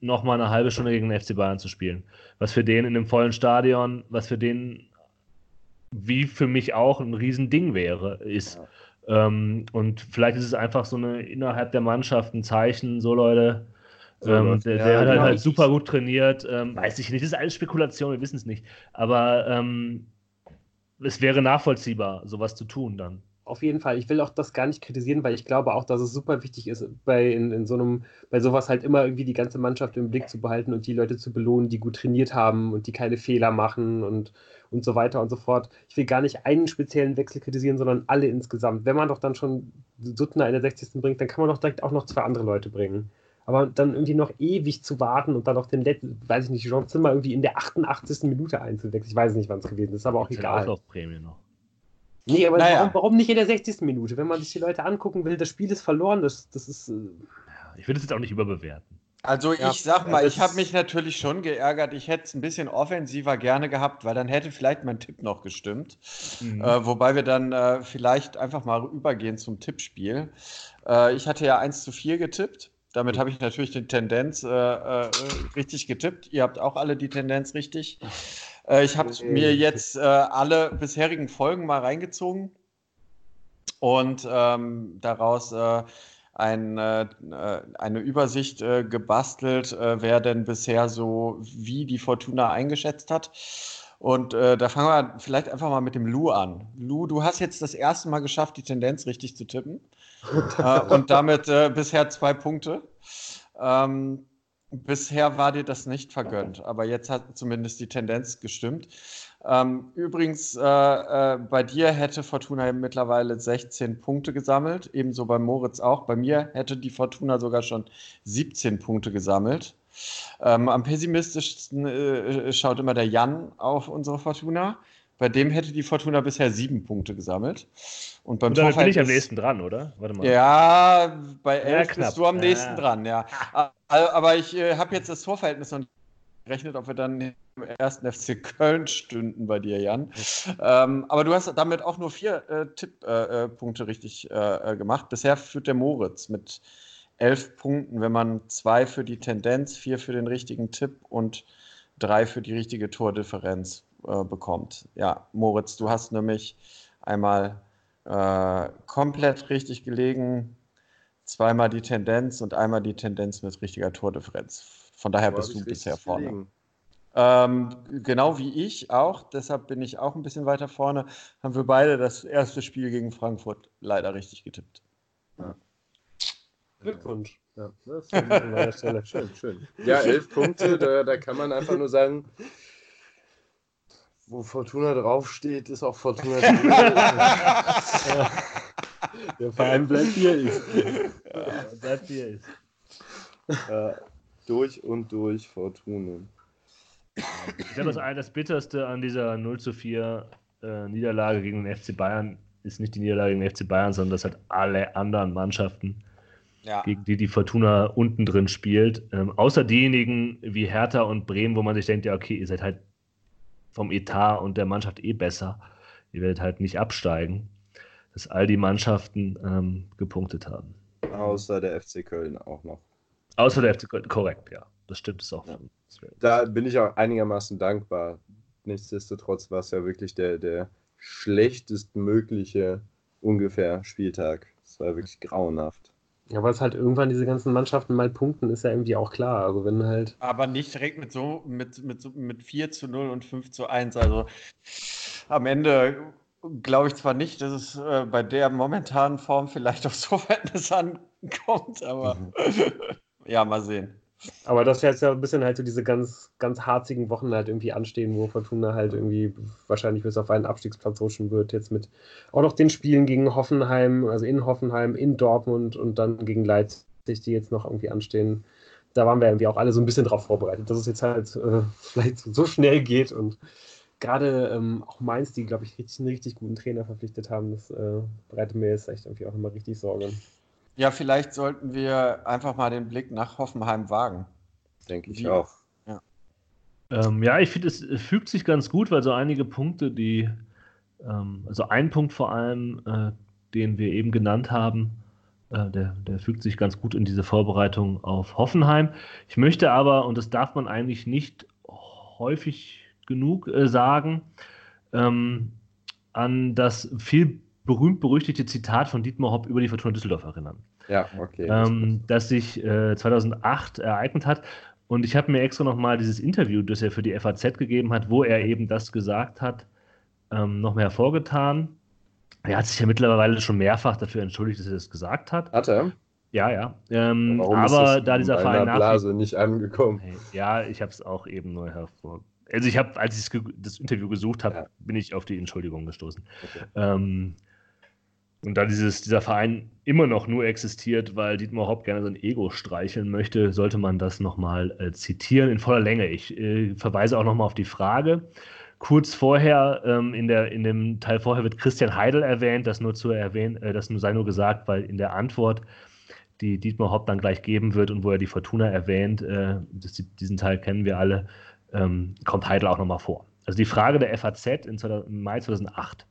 nochmal eine halbe Stunde gegen den F C Bayern zu spielen. Was für den in einem vollen Stadion, was für den wie für mich auch ein Riesending wäre, ist. Ja. Ähm, und vielleicht ist es einfach so eine innerhalb der Mannschaft ein Zeichen, so Leute, so ähm, der, der ja, hat halt, halt super gut trainiert, ähm, weiß ich nicht, das ist alles Spekulation, wir wissen es nicht, aber ähm, es wäre nachvollziehbar, sowas zu tun dann. Auf jeden Fall. Ich will auch das gar nicht kritisieren, weil ich glaube auch, dass es super wichtig ist, bei, in, in so einem, bei sowas halt immer irgendwie die ganze Mannschaft im Blick zu behalten und die Leute zu belohnen, die gut trainiert haben und die keine Fehler machen und, und so weiter und so fort. Ich will gar nicht einen speziellen Wechsel kritisieren, sondern alle insgesamt. Wenn man doch dann schon Suttner in der sechzigsten bringt, dann kann man doch direkt auch noch zwei andere Leute bringen. Aber dann irgendwie noch ewig zu warten und dann noch den letzten, weiß ich nicht, Jean Zimmer irgendwie in der achtundachtzigsten Minute einzuwechseln. Ich weiß nicht, wann es gewesen ist, aber auch egal. Auslaufprämie noch. Nee, aber naja. warum, warum nicht in der sechzigsten Minute? Wenn man sich die Leute angucken will, das Spiel ist verloren, das, das ist... Äh ich würde es jetzt auch nicht überbewerten. Also ich ja, sag mal, ich habe mich natürlich schon geärgert, ich hätte es ein bisschen offensiver gerne gehabt, weil dann hätte vielleicht mein Tipp noch gestimmt. Mhm. Äh, wobei wir dann äh, vielleicht einfach mal übergehen zum Tippspiel. Äh, ich hatte ja eins zu vier getippt. Damit habe ich natürlich die Tendenz äh, äh, richtig getippt. Ihr habt auch alle die Tendenz richtig. Äh, ich habe mir jetzt äh, alle bisherigen Folgen mal reingezogen und ähm, daraus äh, ein, äh, eine Übersicht äh, gebastelt, äh, wer denn bisher so wie die Fortuna eingeschätzt hat. Und äh, da fangen wir vielleicht einfach mal mit dem Lou an. Lou, du hast jetzt das erste Mal geschafft, die Tendenz richtig zu tippen. äh, und damit äh, bisher zwei Punkte. Ähm, bisher war dir das nicht vergönnt, aber jetzt hat zumindest die Tendenz gestimmt. Ähm, übrigens, äh, äh, bei dir hätte Fortuna mittlerweile sechzehn Punkte gesammelt, ebenso bei Moritz auch. Bei mir hätte die Fortuna sogar schon siebzehn Punkte gesammelt. Ähm, am pessimistischsten äh, schaut immer der Jan auf unsere Fortuna. Bei dem hätte die Fortuna bisher sieben Punkte gesammelt. Und beim Und damit bin ich am nächsten dran, oder? Warte mal. Ja, bei elf ja, bist du am nächsten ja. dran, ja. Aber ich äh, habe jetzt das Torverhältnis noch nicht gerechnet, ob wir dann im ersten F C Köln stünden bei dir, Jan. Ähm, aber du hast damit auch nur vier äh, Tipppunkte äh, richtig äh, gemacht. Bisher führt der Moritz mit elf Punkten, wenn man zwei für die Tendenz, vier für den richtigen Tipp und drei für die richtige Tordifferenz äh, bekommt. Ja, Moritz, du hast nämlich einmal äh, komplett richtig gelegen, zweimal die Tendenz und einmal die Tendenz mit richtiger Tordifferenz. Von daher bist du bisher vorne. Ähm, genau wie ich auch, deshalb bin ich auch ein bisschen weiter vorne, haben wir beide das erste Spiel gegen Frankfurt leider richtig getippt. Ja. Glückwunsch. Ja, das an meiner Stelle. Schön, schön. Ja, elf Punkte, da, da kann man einfach nur sagen, wo Fortuna draufsteht, ist auch Fortuna drin. Ja. Der Verein bleibt wie er ist. Ja, bleibt wie er ist. Ja, durch und durch Fortuna. Ich glaube, das, das Bitterste an dieser null zu vier äh, Niederlage gegen den F C Bayern ist nicht die Niederlage gegen den F C Bayern, sondern dass halt alle anderen Mannschaften, ja. gegen die die Fortuna unten drin spielt, ähm, außer diejenigen wie Hertha und Bremen, wo man sich denkt, ja okay, ihr seid halt vom Etat und der Mannschaft eh besser, ihr werdet halt nicht absteigen, dass all die Mannschaften ähm, gepunktet haben. Außer der F C Köln auch noch. Außer der F C Köln, korrekt, ja. Das stimmt es auch. Ja. Da bin ich auch einigermaßen dankbar. Nichtsdestotrotz war es ja wirklich der, der schlechtestmögliche ungefähr Spieltag. Es war wirklich grauenhaft. Ja, weil es halt irgendwann diese ganzen Mannschaften mal punkten, ist ja irgendwie auch klar. Also wenn halt. Aber nicht direkt mit so mit, mit, mit vier zu null und fünf zu eins. Also am Ende glaube ich zwar nicht, dass es äh, bei der momentanen Form vielleicht auf so Verhältnis ankommt, aber mhm. ja, mal sehen. Aber das jetzt ja ein bisschen halt so diese ganz, ganz harzigen Wochen halt irgendwie anstehen, wo Fortuna halt irgendwie wahrscheinlich bis auf einen Abstiegsplatz rutschen wird. Jetzt mit auch noch den Spielen gegen Hoffenheim, also in Hoffenheim, in Dortmund und dann gegen Leipzig, die jetzt noch irgendwie anstehen. Da waren wir irgendwie auch alle so ein bisschen drauf vorbereitet, dass es jetzt halt äh, vielleicht so schnell geht. Und gerade ähm, auch Mainz, die, glaube ich, richtig, einen richtig guten Trainer verpflichtet haben, das äh, bereitet mir jetzt echt irgendwie auch nochmal richtig Sorge. Ja, vielleicht sollten wir einfach mal den Blick nach Hoffenheim wagen. Denke ich auch. Ja, ähm, ja ich finde, es fügt sich ganz gut, weil so einige Punkte, die, ähm, also ein Punkt vor allem, äh, den wir eben genannt haben, Äh, der, der fügt sich ganz gut in diese Vorbereitung auf Hoffenheim. Ich möchte aber, und das darf man eigentlich nicht häufig genug äh, sagen, ähm, an das viel berühmt-berüchtigte Zitat von Dietmar Hopp über die Fortuna Düsseldorf erinnern. Ja, okay. Das ähm, das sich äh, zweitausendacht ereignet hat. Und ich habe mir extra nochmal dieses Interview, das er für die F A Z gegeben hat, wo er eben das gesagt hat, ähm, noch mal hervorgetan. Er hat sich ja mittlerweile schon mehrfach dafür entschuldigt, dass er das gesagt hat. Hat er? Ja, ja. Ähm, Warum ist aber das da dieser bei Verein einer nach Blase nicht angekommen? Hey, ja, ich habe es auch eben neu hervor. Also ich habe, als ich ge- das Interview gesucht habe, Ja. bin ich auf die Entschuldigung gestoßen. Okay. Ähm, und da dieses, dieser Verein immer noch nur existiert, weil Dietmar Hopp gerne sein Ego streicheln möchte, sollte man das nochmal äh, zitieren in voller Länge. Ich äh, verweise auch nochmal auf die Frage. Kurz vorher, ähm, in, der, in dem Teil vorher wird Christian Heidel erwähnt, das nur zu erwähnen, äh, das nur sei nur gesagt, weil in der Antwort, die Dietmar Hopp dann gleich geben wird und wo er die Fortuna erwähnt, äh, das, diesen Teil kennen wir alle, ähm, kommt Heidel auch nochmal vor. Also die Frage der F A Z in im Mai zweitausendacht.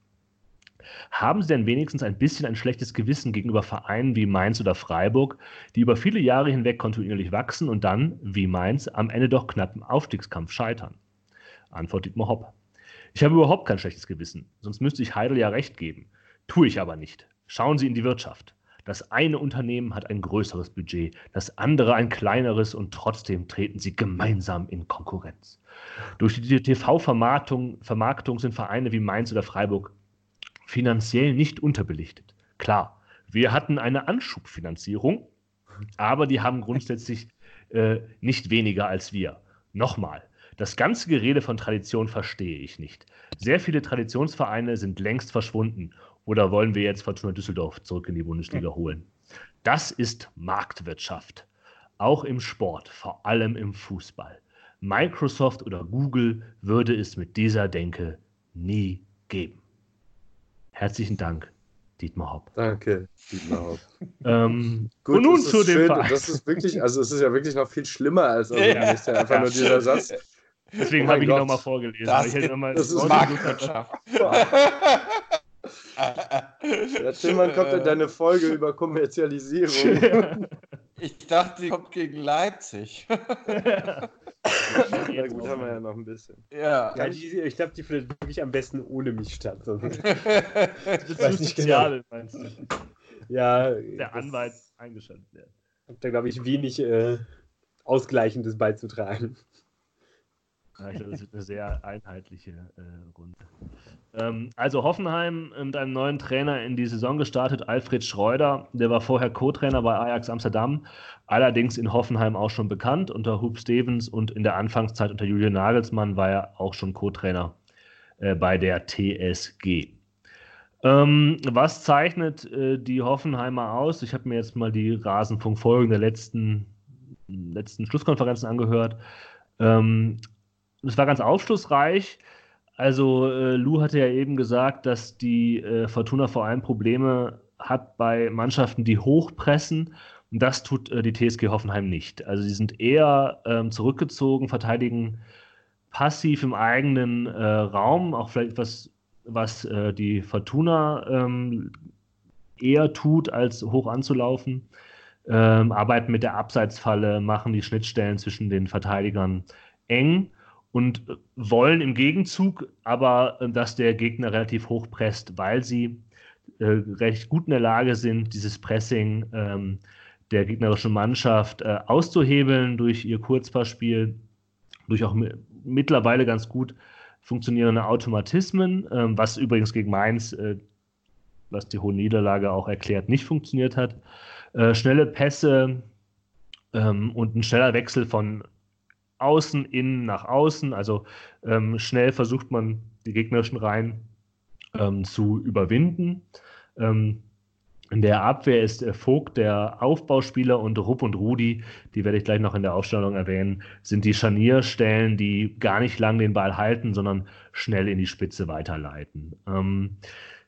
Haben Sie denn wenigstens ein bisschen ein schlechtes Gewissen gegenüber Vereinen wie Mainz oder Freiburg, die über viele Jahre hinweg kontinuierlich wachsen und dann, wie Mainz, am Ende doch knapp im Aufstiegskampf scheitern? Antwort Dietmar Hopp. Ich habe überhaupt kein schlechtes Gewissen, sonst müsste ich Heidel ja recht geben. Tue ich aber nicht. Schauen Sie in die Wirtschaft. Das eine Unternehmen hat ein größeres Budget, das andere ein kleineres und trotzdem treten sie gemeinsam in Konkurrenz. Durch die T V-Vermarktung Vermarktung sind Vereine wie Mainz oder Freiburg finanziell nicht unterbelichtet. Klar, wir hatten eine Anschubfinanzierung, aber die haben grundsätzlich äh, nicht weniger als wir. Nochmal, das ganze Gerede von Tradition verstehe ich nicht. Sehr viele Traditionsvereine sind längst verschwunden. Oder wollen wir jetzt Fortuna Düsseldorf zurück in die Bundesliga holen? Das ist Marktwirtschaft. Auch im Sport, vor allem im Fußball. Microsoft oder Google würde es mit dieser Denke nie geben. Herzlichen Dank, Dietmar Hopp. Danke, Dietmar Hopp. Ähm, Gut, und nun das zu ist dem schön. Verein. Das ist wirklich, also es ist ja wirklich noch viel schlimmer als also Ja. nicht einfach nur dieser Satz. Deswegen Oh mein habe ich ihn Gott. nochmal vorgelesen. Das weil ich halt ist- noch mal das ist rausgesucht habe. Marktwirtschaft. Ja, Tillmann kommt in deine Folge über Kommerzialisierung. Ich dachte, sie kommt gegen Leipzig. Na gut, haben wir ja noch ein bisschen. Ja. Ja, die, ich glaube, die findet wirklich am besten ohne mich statt. Das weiß ist nicht Soziale, meinst du? Ja, Der Anwalt eingeschaltet werden. habe da, glaube ich, wenig äh, Ausgleichendes beizutragen. Ja, ich glaube, das wird eine sehr einheitliche äh, Runde. Ähm, also Hoffenheim mit einem neuen Trainer in die Saison gestartet, Alfred Schreuder. Der war vorher Co-Trainer bei Ajax Amsterdam, allerdings in Hoffenheim auch schon bekannt unter Huub Stevens und in der Anfangszeit unter Julian Nagelsmann war er auch schon Co-Trainer äh, bei der T S G. Ähm, was zeichnet äh, die Hoffenheimer aus? Ich habe mir jetzt mal die Rasenfunk-Folgen der letzten, letzten Schlusskonferenzen angehört. Ähm, Es war ganz aufschlussreich. Also äh, Lou hatte ja eben gesagt, dass die äh, Fortuna vor allem Probleme hat bei Mannschaften, die hochpressen. Und das tut äh, die T S G Hoffenheim nicht. Also sie sind eher ähm, zurückgezogen, verteidigen passiv im eigenen äh, Raum, auch vielleicht was, was äh, die Fortuna ähm, eher tut, als hoch anzulaufen. Ähm, arbeiten mit der Abseitsfalle, machen die Schnittstellen zwischen den Verteidigern eng und wollen im Gegenzug aber, äh, dass der Gegner relativ hoch presst, weil sie äh, recht gut in der Lage sind, dieses Pressing ähm, der gegnerischen Mannschaft äh, auszuhebeln durch ihr Kurzpassspiel, durch auch mi- mittlerweile ganz gut funktionierende Automatismen, ähm, was übrigens gegen Mainz, äh, was die hohe Niederlage auch erklärt, nicht funktioniert hat. Äh, schnelle Pässe ähm, und ein schneller Wechsel von außen, innen nach außen. Also ähm, schnell versucht man, die gegnerischen Reihen ähm, zu überwinden. Ähm, in der Abwehr ist äh, Vogt der Aufbauspieler und Rupp und Rudi, die werde ich gleich noch in der Aufstellung erwähnen, sind die Scharnierstellen, die gar nicht lang den Ball halten, sondern schnell in die Spitze weiterleiten. Ähm,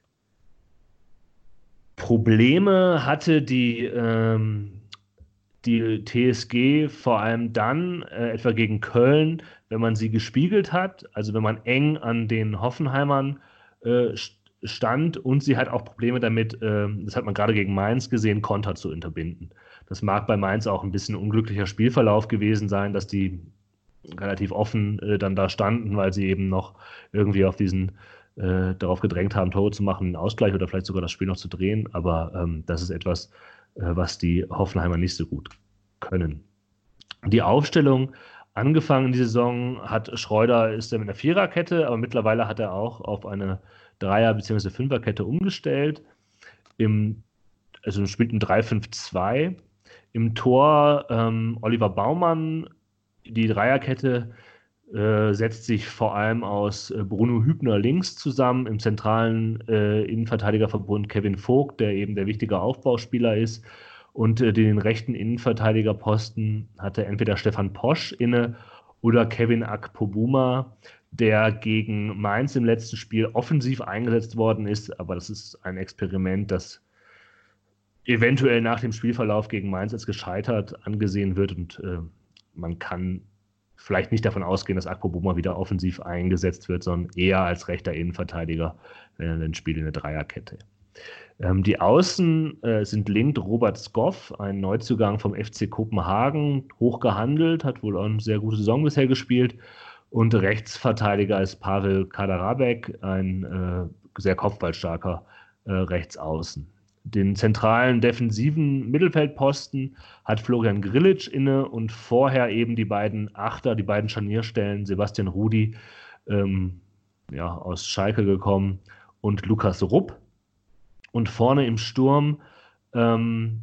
Probleme hatte die ähm, die T S G vor allem dann, äh, etwa gegen Köln, wenn man sie gespiegelt hat, also wenn man eng an den Hoffenheimern äh, stand und sie hat auch Probleme damit, äh, das hat man gerade gegen Mainz gesehen, Konter zu unterbinden. Das mag bei Mainz auch ein bisschen unglücklicher Spielverlauf gewesen sein, dass die relativ offen äh, dann da standen, weil sie eben noch irgendwie auf diesen äh, darauf gedrängt haben, Tore zu machen, einen Ausgleich oder vielleicht sogar das Spiel noch zu drehen. Aber ähm, das ist etwas, äh, was die Hoffenheimer nicht so gut können. Die Aufstellung angefangen in die Saison hat Schreuder, ist er mit einer Viererkette, aber mittlerweile hat er auch auf eine Dreier- bzw. Fünferkette umgestellt. Im, also spielt ein drei fünf zwei. Im Tor ähm, Oliver Baumann. Die Dreierkette äh, setzt sich vor allem aus äh, Bruno Hübner links zusammen, im zentralen äh, Innenverteidigerverbund Kevin Vogt, der eben der wichtige Aufbauspieler ist. Und äh, den rechten Innenverteidigerposten hatte entweder Stefan Posch inne oder Kevin Akpobuma, der gegen Mainz im letzten Spiel offensiv eingesetzt worden ist. Aber das ist ein Experiment, das eventuell nach dem Spielverlauf gegen Mainz als gescheitert angesehen wird. Und äh, man kann vielleicht nicht davon ausgehen, dass Akpobuma wieder offensiv eingesetzt wird, sondern eher als rechter Innenverteidiger, wenn er dann spielt in der Dreierkette. Ähm, die Außen äh, sind links Robert Skoff, ein Neuzugang vom F C Kopenhagen, hoch gehandelt, hat wohl auch eine sehr gute Saison bisher gespielt. Und Rechtsverteidiger ist Pavel Kaderabek, ein äh, sehr kopfballstarker äh, Rechtsaußen. Den zentralen defensiven Mittelfeldposten hat Florian Grillitsch inne und vorher eben die beiden Achter, die beiden Scharnierstellen, Sebastian Rudi, ähm, ja, aus Schalke gekommen, und Lukas Rupp. Und vorne im Sturm ähm,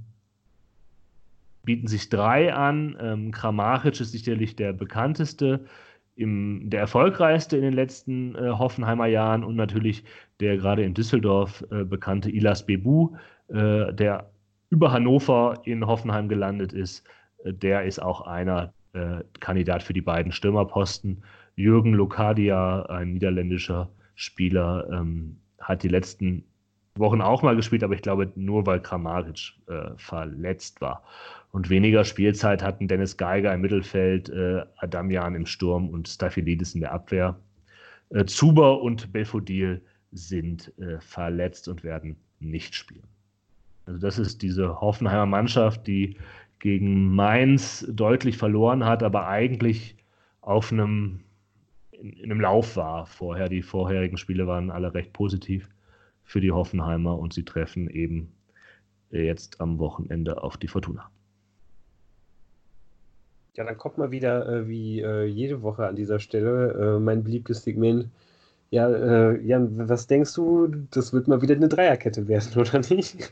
bieten sich drei an. Ähm, Kramaric ist sicherlich der bekannteste, im, der erfolgreichste in den letzten äh, Hoffenheimer Jahren und natürlich der gerade in Düsseldorf äh, bekannte Ilas Bebu, äh, der über Hannover in Hoffenheim gelandet ist. Äh, der ist auch einer äh, Kandidat für die beiden Stürmerposten. Jürgen Locadia, ein niederländischer Spieler, ähm, hat die letzten Wochen auch mal gespielt, aber ich glaube nur, weil Kramaric äh, verletzt war. Und weniger Spielzeit hatten Dennis Geiger im Mittelfeld, äh, Adamian im Sturm und Staphylides in der Abwehr. Äh, Zuber und Belfodil sind äh, verletzt und werden nicht spielen. Also das ist diese Hoffenheimer Mannschaft, die gegen Mainz deutlich verloren hat, aber eigentlich auf einem, in, in einem Lauf war vorher. Die vorherigen Spiele waren alle recht positiv für die Hoffenheimer und sie treffen eben jetzt am Wochenende auf die Fortuna. Ja, dann kommt mal wieder äh, wie äh, jede Woche an dieser Stelle äh, mein beliebtes Segment. Ja, äh, Jan, was denkst du, das wird mal wieder eine Dreierkette werden, oder nicht?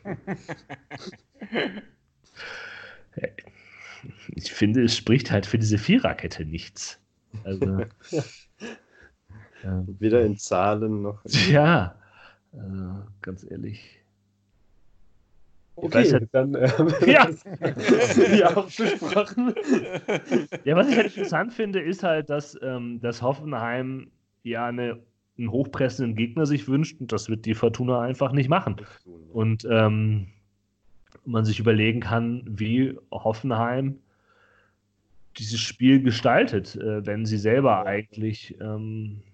Ich finde, es spricht halt für diese Viererkette nichts. Also, ja. Ja. Weder in Zahlen noch. In ja, also, ganz ehrlich. Okay, halt, dann äh, ja. wie auch besprochen. Ja, was ich halt interessant finde, ist halt, dass, ähm, dass Hoffenheim ja eine, einen hochpressenden Gegner sich wünscht und das wird die Fortuna einfach nicht machen. Und ähm, man sich überlegen kann, wie Hoffenheim dieses Spiel gestaltet, äh, wenn sie selber ja. eigentlich ähm,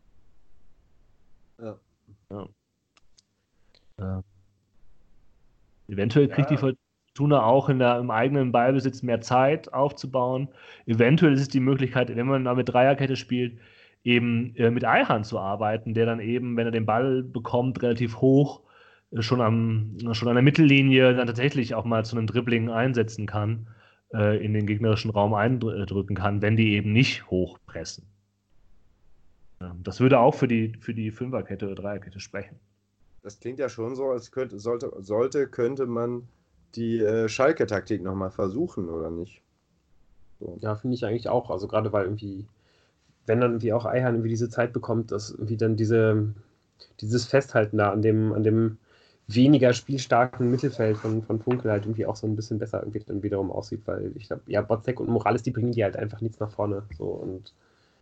ja. Ja. Ja. Eventuell kriegt ja. die Fortuna auch in der, im eigenen Ballbesitz mehr Zeit aufzubauen. Eventuell ist es die Möglichkeit, wenn man da mit Dreierkette spielt, eben äh, mit Eihan zu arbeiten, der dann eben, wenn er den Ball bekommt, relativ hoch, äh, schon, am, schon an der Mittellinie dann tatsächlich auch mal zu einem Dribbling einsetzen kann, äh, in den gegnerischen Raum eindrücken kann, wenn die eben nicht hochpressen. Ja, das würde auch für die, für die Fünferkette oder Dreierkette sprechen. Das klingt ja schon so, als könnte, sollte, sollte, könnte man die äh, Schalke-Taktik nochmal versuchen, oder nicht? So. Ja, finde ich eigentlich auch. Also gerade weil irgendwie, wenn dann irgendwie auch Eihan irgendwie diese Zeit bekommt, dass irgendwie dann diese, dieses Festhalten da an dem, an dem weniger spielstarken Mittelfeld von, von Funkel halt irgendwie auch so ein bisschen besser irgendwie dann wiederum aussieht, weil ich glaube, ja, Botzek und Morales, die bringen die halt einfach nichts nach vorne. So, und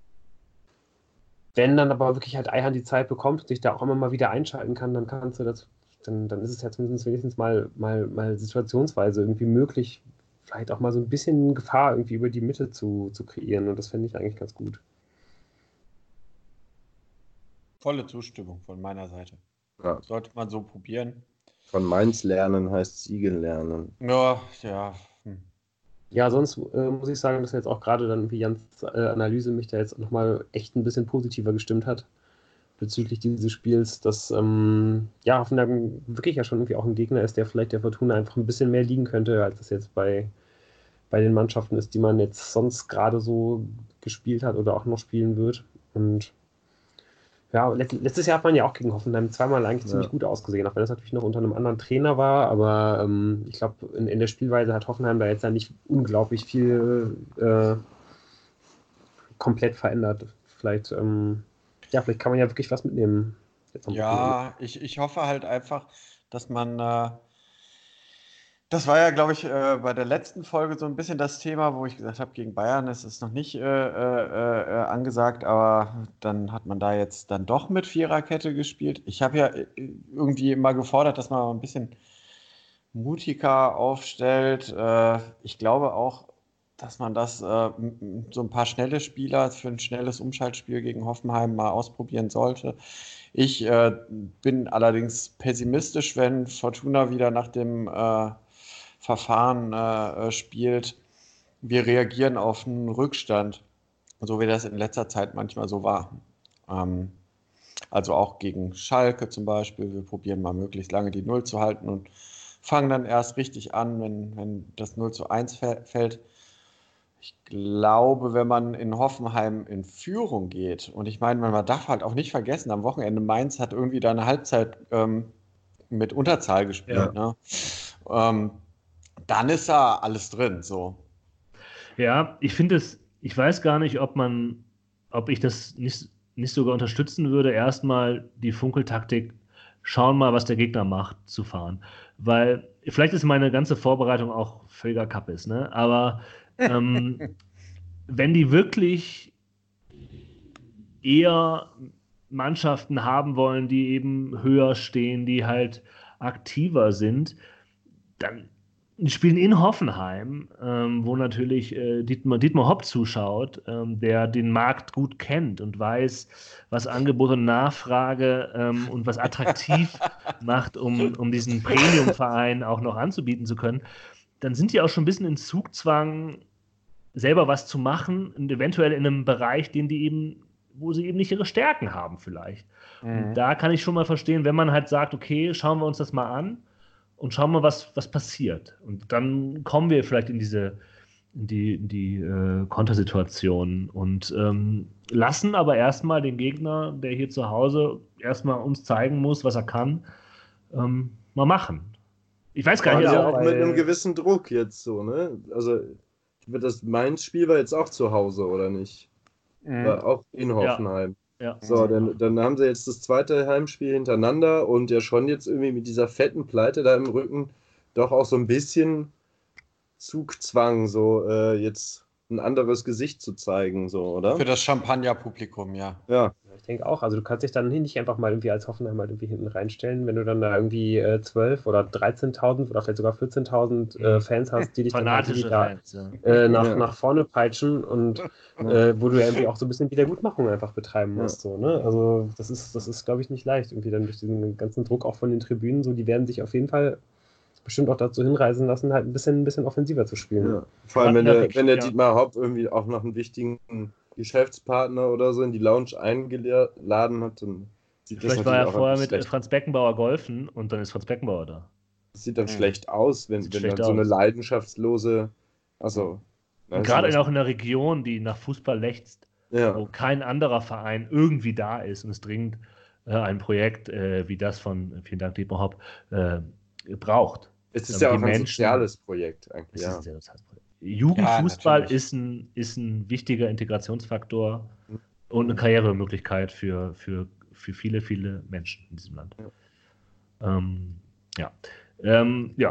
wenn dann aber wirklich halt Eihan die Zeit bekommt und sich da auch immer mal wieder einschalten kann, dann kannst du das, dann, dann ist es ja zumindest wenigstens mal, mal, mal situationsweise irgendwie möglich, vielleicht auch mal so ein bisschen Gefahr irgendwie über die Mitte zu, zu kreieren. Und das finde ich eigentlich ganz gut. Volle Zustimmung von meiner Seite. Ja. Sollte man so probieren. Von Mainz lernen heißt Siegen lernen. Ja, ja. Hm. Ja, sonst äh, muss ich sagen, dass jetzt auch gerade dann wie Jans äh, Analyse mich da jetzt nochmal echt ein bisschen positiver gestimmt hat bezüglich dieses Spiels, dass ähm, ja, Hoffenheim wirklich ja schon irgendwie auch ein Gegner ist, der vielleicht der Fortuna einfach ein bisschen mehr liegen könnte, als es jetzt bei, bei den Mannschaften ist, die man jetzt sonst gerade so gespielt hat oder auch noch spielen wird. Und ja, let letztes Jahr hat man ja auch gegen Hoffenheim zweimal eigentlich Ja. ziemlich gut ausgesehen, auch wenn das natürlich noch unter einem anderen Trainer war, aber ähm, ich glaube, in, in der Spielweise hat Hoffenheim da jetzt ja nicht unglaublich viel äh, komplett verändert. Vielleicht, ähm, ja, vielleicht kann man ja wirklich was mitnehmen. Jetzt am Wochenende. Ja, ich, ich hoffe halt einfach, dass man, äh, das war ja, glaube ich, äh, bei der letzten Folge so ein bisschen das Thema, wo ich gesagt habe, gegen Bayern ist es noch nicht äh, äh, äh, angesagt, aber dann hat man da jetzt dann doch mit Viererkette gespielt. Ich habe ja äh, irgendwie immer gefordert, dass man mal ein bisschen mutiger aufstellt. Äh, ich glaube auch, dass man das äh, m- m- so ein paar schnelle Spieler für ein schnelles Umschaltspiel gegen Hoffenheim mal ausprobieren sollte. Ich äh, bin allerdings pessimistisch, wenn Fortuna wieder nach dem äh, Verfahren äh, äh, spielt. Wir reagieren auf einen Rückstand, so wie das in letzter Zeit manchmal so war. Ähm, also auch gegen Schalke zum Beispiel. Wir probieren mal möglichst lange die Null zu halten und fangen dann erst richtig an, wenn, wenn das null zu eins fällt. Ich glaube, wenn man in Hoffenheim in Führung geht, und ich meine, man darf halt auch nicht vergessen, am Wochenende Mainz hat irgendwie da eine Halbzeit ähm, mit Unterzahl gespielt. Ne? Ähm, dann ist da alles drin. So. Ja, ich finde es, ich weiß gar nicht, ob man, ob ich das nicht, nicht sogar unterstützen würde, erstmal die Funkeltaktik, schauen mal, was der Gegner macht, zu fahren. Weil vielleicht ist meine ganze Vorbereitung auch völliger Kappes, ne? Aber ähm, wenn die wirklich eher Mannschaften haben wollen, die eben höher stehen, die halt aktiver sind, dann die spielen in Hoffenheim, ähm, wo natürlich äh, Dietmar, Dietmar Hopp zuschaut, ähm, der den Markt gut kennt und weiß, was Angebot und Nachfrage ähm, und was attraktiv macht, um, um diesen Premium-Verein auch noch anzubieten zu können. Dann sind die auch schon ein bisschen in Zugzwang, selber was zu machen und eventuell in einem Bereich, den die eben, wo sie eben nicht ihre Stärken haben vielleicht. Und da kann ich schon mal verstehen, wenn man halt sagt, okay, schauen wir uns das mal an und schauen mal, was, was passiert. Und dann kommen wir vielleicht in diese in die, in die äh, Kontersituation und ähm, lassen aber erstmal den Gegner, der hier zu Hause erstmal uns zeigen muss, was er kann, ähm, mal machen. Ich weiß gar War nicht, ja also, auch mit einem gewissen Druck jetzt so, ne? Also das Mainz-Spiel war jetzt auch zu Hause, oder nicht? War auch in Hoffenheim. ja. So, dann, dann haben sie jetzt das zweite Heimspiel hintereinander und ja schon jetzt irgendwie mit dieser fetten Pleite da im Rücken doch auch so ein bisschen Zugzwang, so äh, jetzt ein anderes Gesicht zu zeigen, so, oder? Für das Champagner-Publikum, ja. Ja. Ich denke auch, also du kannst dich dann nicht einfach mal irgendwie als Hoffenheim halt irgendwie hinten reinstellen, wenn du dann da irgendwie äh, zwölf oder dreizehntausend oder vielleicht sogar vierzehntausend äh, Fans hast, die dich dann halt fanatische da, Fans, ja. äh, nach, Ja. nach vorne peitschen und äh, wo du ja irgendwie auch so ein bisschen Wiedergutmachung einfach betreiben musst. So, ne? Also das ist, das ist, glaube ich, nicht leicht, irgendwie dann durch diesen ganzen Druck auch von den Tribünen, so, die werden sich auf jeden Fall bestimmt auch dazu hinreißen lassen, halt ein bisschen, ein bisschen offensiver zu spielen. Ja. Vor allem, wenn Ja, der, wenn der ja. Dietmar Hopp irgendwie auch noch einen wichtigen Geschäftspartner oder so in die Lounge eingeladen hat, dann sieht das Vielleicht war er natürlich auch vorher einfach mit äh, schlecht, Franz Beckenbauer golfen und dann ist Franz Beckenbauer da. das sieht dann Mhm. schlecht aus, wenn, Sieht wenn schlecht dann so eine aus. leidenschaftslose, also Und gerade in, auch in einer Region, die nach Fußball lechzt, ja. wo kein anderer Verein irgendwie da ist und es dringend äh, ein Projekt äh, wie das von, vielen Dank, Dietmar Hopp, äh, braucht. Es ist Ähm, ja die auch ein Menschen- soziales Projekt eigentlich. Es Ja. ist ein sehr soziales Projekt. Jugendfußball Ja, natürlich. ist, ein, ist ein wichtiger Integrationsfaktor Mhm. und eine Karrieremöglichkeit für, für, für viele, viele Menschen in diesem Land. Ähm, ja. Ähm, ja.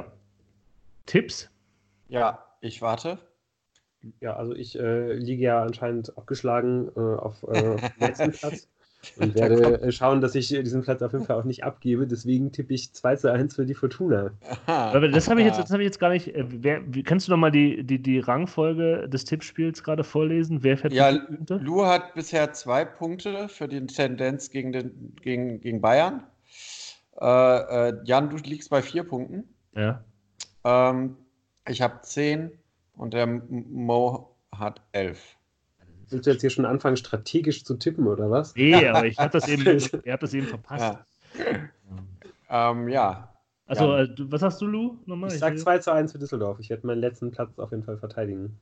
Tipps? Ja, ich warte. Ja, also ich äh, liege ja anscheinend abgeschlagen äh, auf äh, dem letzten Platz und Da werde kommt- äh, schauen, dass ich äh, diesen Platz auf jeden Fall auch nicht abgebe. Deswegen tippe ich zwei zu eins für die Fortuna. Aber das habe ich jetzt, das habe ich jetzt gar nicht. Äh, wer, wie, kannst du noch mal die, die, die Rangfolge des Tippspiels gerade vorlesen? Wer fährt Ja, wie viele Punkte? Lu hat bisher zwei Punkte für die Tendenz gegen, den, gegen, gegen Bayern. Äh, äh, Jan, du liegst bei vier Punkten. Ja. Ähm, ich habe zehn und der Mo hat elf. Willst du jetzt hier schon anfangen, strategisch zu tippen, oder was? Nee, aber ich habe das eben, ihr habt das eben verpasst. Ja. Ähm, ja. Also, Jan. äh, du- was hast du, Lou? Nochmal? Ich sag zwei zu eins für Düsseldorf. Ich werde meinen letzten Platz auf jeden Fall verteidigen.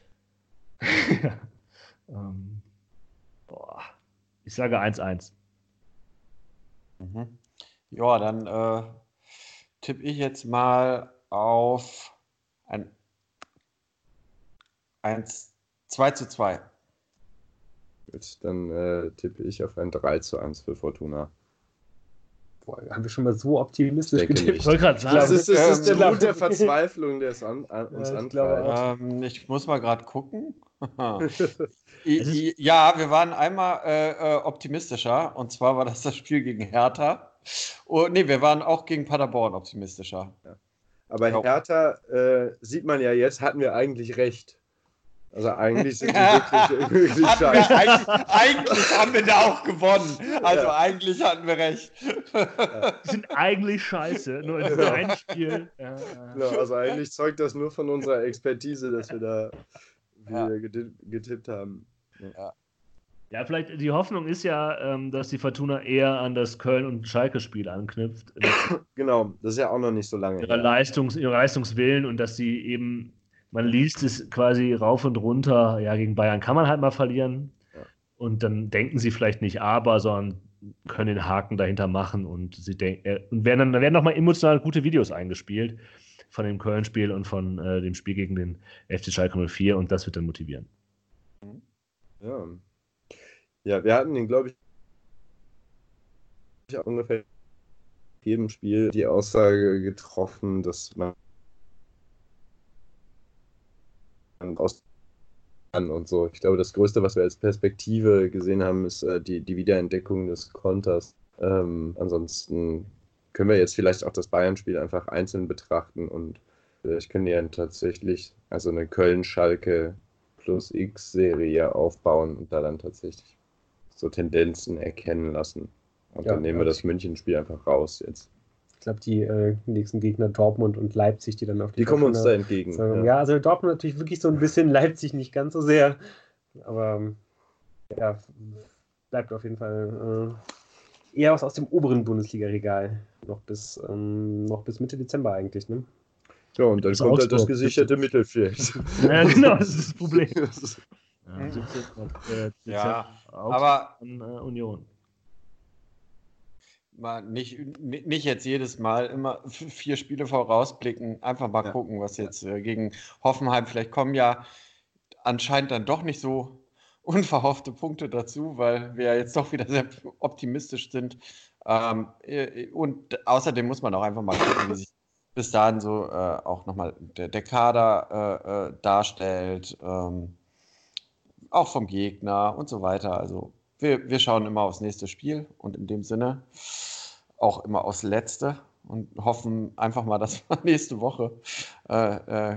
ähm, boah. Ich sage eins eins. Mhm. Ja, dann äh, tippe ich jetzt mal auf ein eins, zwei zu zwei. Gut, dann äh, tippe ich auf ein drei zu eins für Fortuna. Boah, haben wir schon mal so optimistisch Ich denke getippt? Ich wollte gerade sagen, Das ist, das ist ähm, der Mut der Verzweiflung, der es an, an, uns Ja, ich glaube antreibt. Ähm, ich muss mal gerade gucken. Es I- ist- i- ja, wir waren einmal äh, äh, optimistischer und zwar war das das Spiel gegen Hertha. Oh, nee, wir waren auch gegen Paderborn optimistischer. Aber Ja. Hertha, äh, sieht man ja jetzt, hatten wir eigentlich recht. Also eigentlich sind die wirklich, wirklich Hatten wir, scheiße. eigentlich, eigentlich haben wir da auch gewonnen. Also Ja. eigentlich hatten wir recht. die sind eigentlich scheiße, nur in diesem Ja. einen Spiel. Ja, ja. Genau, also eigentlich zeugt das nur von unserer Expertise, dass wir da Ja. wieder geti- getippt haben. Ja, vielleicht die Hoffnung ist ja, ähm, dass die Fortuna eher an das Köln- und Schalke-Spiel anknüpft, mit Genau, das ist ja auch noch nicht so lange ihrer her. Leistungs, ihrer Leistungswillen und dass sie eben, man liest es quasi rauf und runter, ja, gegen Bayern kann man halt mal verlieren Ja. und dann denken sie vielleicht nicht aber, sondern können den Haken dahinter machen und sie denken, äh, und werden dann, dann werden nochmal emotional gute Videos eingespielt von dem Köln-Spiel und von äh, dem Spiel gegen den F C Schalke null vier und das wird dann motivieren. Ja. Ja, wir hatten ihn, glaube ich, ungefähr in jedem Spiel die Aussage getroffen, dass man aus kann und so. Ich glaube, das Größte, was wir als Perspektive gesehen haben, ist äh, die, die Wiederentdeckung des Konters. Ähm, ansonsten können wir jetzt vielleicht auch das Bayern-Spiel einfach einzeln betrachten und vielleicht können die ja tatsächlich also eine Köln-Schalke plus X-Serie aufbauen und da dann tatsächlich so Tendenzen erkennen lassen. Und Ja, dann nehmen wir ja. das München-Spiel einfach raus jetzt. Ich glaube, die äh, nächsten Gegner Dortmund und Leipzig, die dann auf die Die kommen uns Fortuna da entgegen. sagen, Ja. ja, also Dortmund natürlich wirklich so ein bisschen, Leipzig nicht ganz so sehr. Aber ähm, ja, bleibt auf jeden Fall äh, eher was aus dem oberen Bundesliga-Regal. Noch bis, ähm, noch bis Mitte Dezember eigentlich, ne? Ja, und dann Das kommt halt das Augsburg. gesicherte Mittelfeld. Ja, genau, das ist das Problem. Das ist- Ja, siebzehn äh, Ja, Augsburg aber- an, äh, Union. Mal nicht, nicht jetzt jedes Mal immer f- vier Spiele vorausblicken, einfach mal Ja. gucken, was jetzt äh, gegen Hoffenheim, vielleicht kommen ja anscheinend dann doch nicht so unverhoffte Punkte dazu, weil wir ja jetzt doch wieder sehr optimistisch sind. Ähm, äh, und außerdem muss man auch einfach mal gucken, wie sich bis dahin so äh, auch nochmal der, der Kader äh, äh, darstellt, ähm, auch vom Gegner und so weiter. Also wir, wir schauen immer aufs nächste Spiel und in dem Sinne auch immer aufs letzte und hoffen einfach mal, dass wir nächste Woche äh, äh,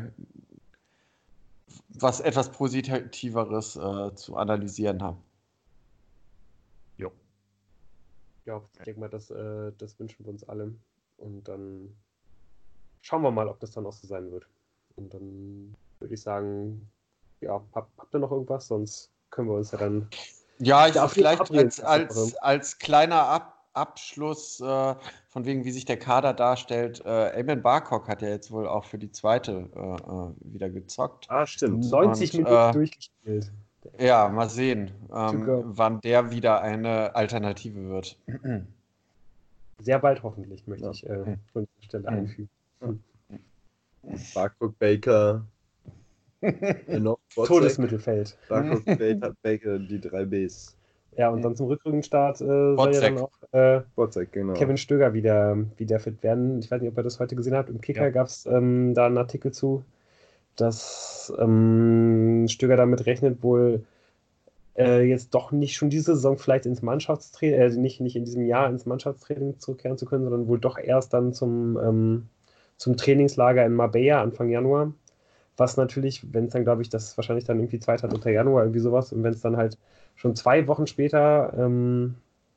was etwas Positiveres äh, zu analysieren haben. Jo. Ja, ich denke mal, das, äh, das wünschen wir uns alle. Und dann schauen wir mal, ob das dann auch so sein wird. Und dann würde ich sagen, ja, hab, habt ihr noch irgendwas? Sonst können wir uns ja dann. Ja, ich Ja, vielleicht verabreden als, wir als, uns. als kleiner Ab Abschluss äh, von wegen, wie sich der Kader darstellt. Äh, Eamon Barcock hat ja jetzt wohl auch für die zweite äh, äh, wieder gezockt. Ah, stimmt. neunzig Und, Minuten äh, durchgespielt. Ja, mal sehen, ähm, go. wann der wieder eine Alternative wird. Sehr bald hoffentlich, möchte Ja. ich äh, Hm. an dieser Stelle Hm. einfügen. Barcock, Baker, äh, noch Botzek, Todesmittelfeld. Barcock, Baker, Baker, die drei Bs. Ja, und dann zum Rückrückenstart äh, soll ja Botzek. dann auch äh, Botzek, genau. Kevin Stöger wieder, wieder fit werden. Ich weiß nicht, ob ihr das heute gesehen habt. Im Kicker Ja. gab es ähm, da einen Artikel zu, dass ähm, Stöger damit rechnet, wohl äh, jetzt doch nicht schon diese Saison vielleicht ins Mannschaftstraining, äh, nicht, nicht in diesem Jahr ins Mannschaftstraining zurückkehren zu können, sondern wohl doch erst dann zum, ähm, zum Trainingslager in Marbella Anfang Januar. Was natürlich, wenn es dann, glaube ich, das ist wahrscheinlich dann irgendwie zweiter, dritter Januar, irgendwie sowas, und wenn es dann halt schon zwei Wochen später ähm,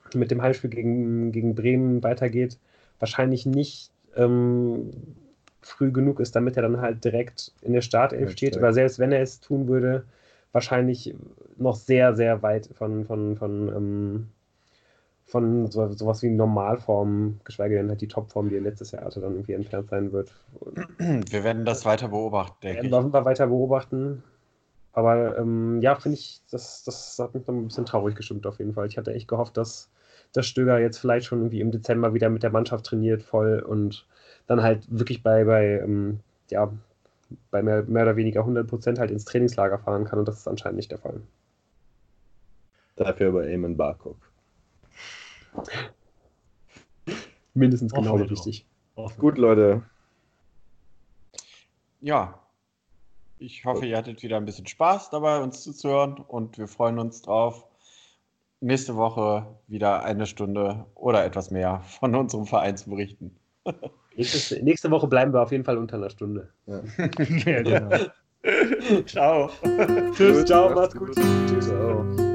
mit dem Heimspiel gegen, gegen Bremen weitergeht, wahrscheinlich nicht ähm, früh genug ist, damit er dann halt direkt in der Startelf steht. Oder selbst wenn er es tun würde, wahrscheinlich noch sehr, sehr weit von, von, von, ähm, von so, sowas wie Normalform, geschweige denn halt die Topform, die er letztes Jahr hatte, dann irgendwie entfernt sein wird. Wir werden das weiter beobachten, denke ich. Werden wir weiter beobachten. Aber ähm, ja, finde ich, das, das hat mich noch ein bisschen traurig gestimmt auf jeden Fall. Ich hatte echt gehofft, dass, dass Stöger jetzt vielleicht schon irgendwie im Dezember wieder mit der Mannschaft trainiert, voll und dann halt wirklich bei, bei, ähm, ja, bei mehr, mehr oder weniger hundert Prozent halt ins Trainingslager fahren kann und das ist anscheinend nicht der Fall. Dafür aber Eamon Barkok. Mindestens Hoffen genauso wir wichtig. Gut, Leute. Ja, ich hoffe, ihr hattet wieder ein bisschen Spaß dabei, uns zuzuhören und wir freuen uns drauf, nächste Woche wieder eine Stunde oder etwas mehr von unserem Verein zu berichten. Nächstes, nächste Woche bleiben wir auf jeden Fall unter einer Stunde. Ja. Ja, genau. Ciao. Tschüss, ciao, macht's gut. Tschüss. Ciao.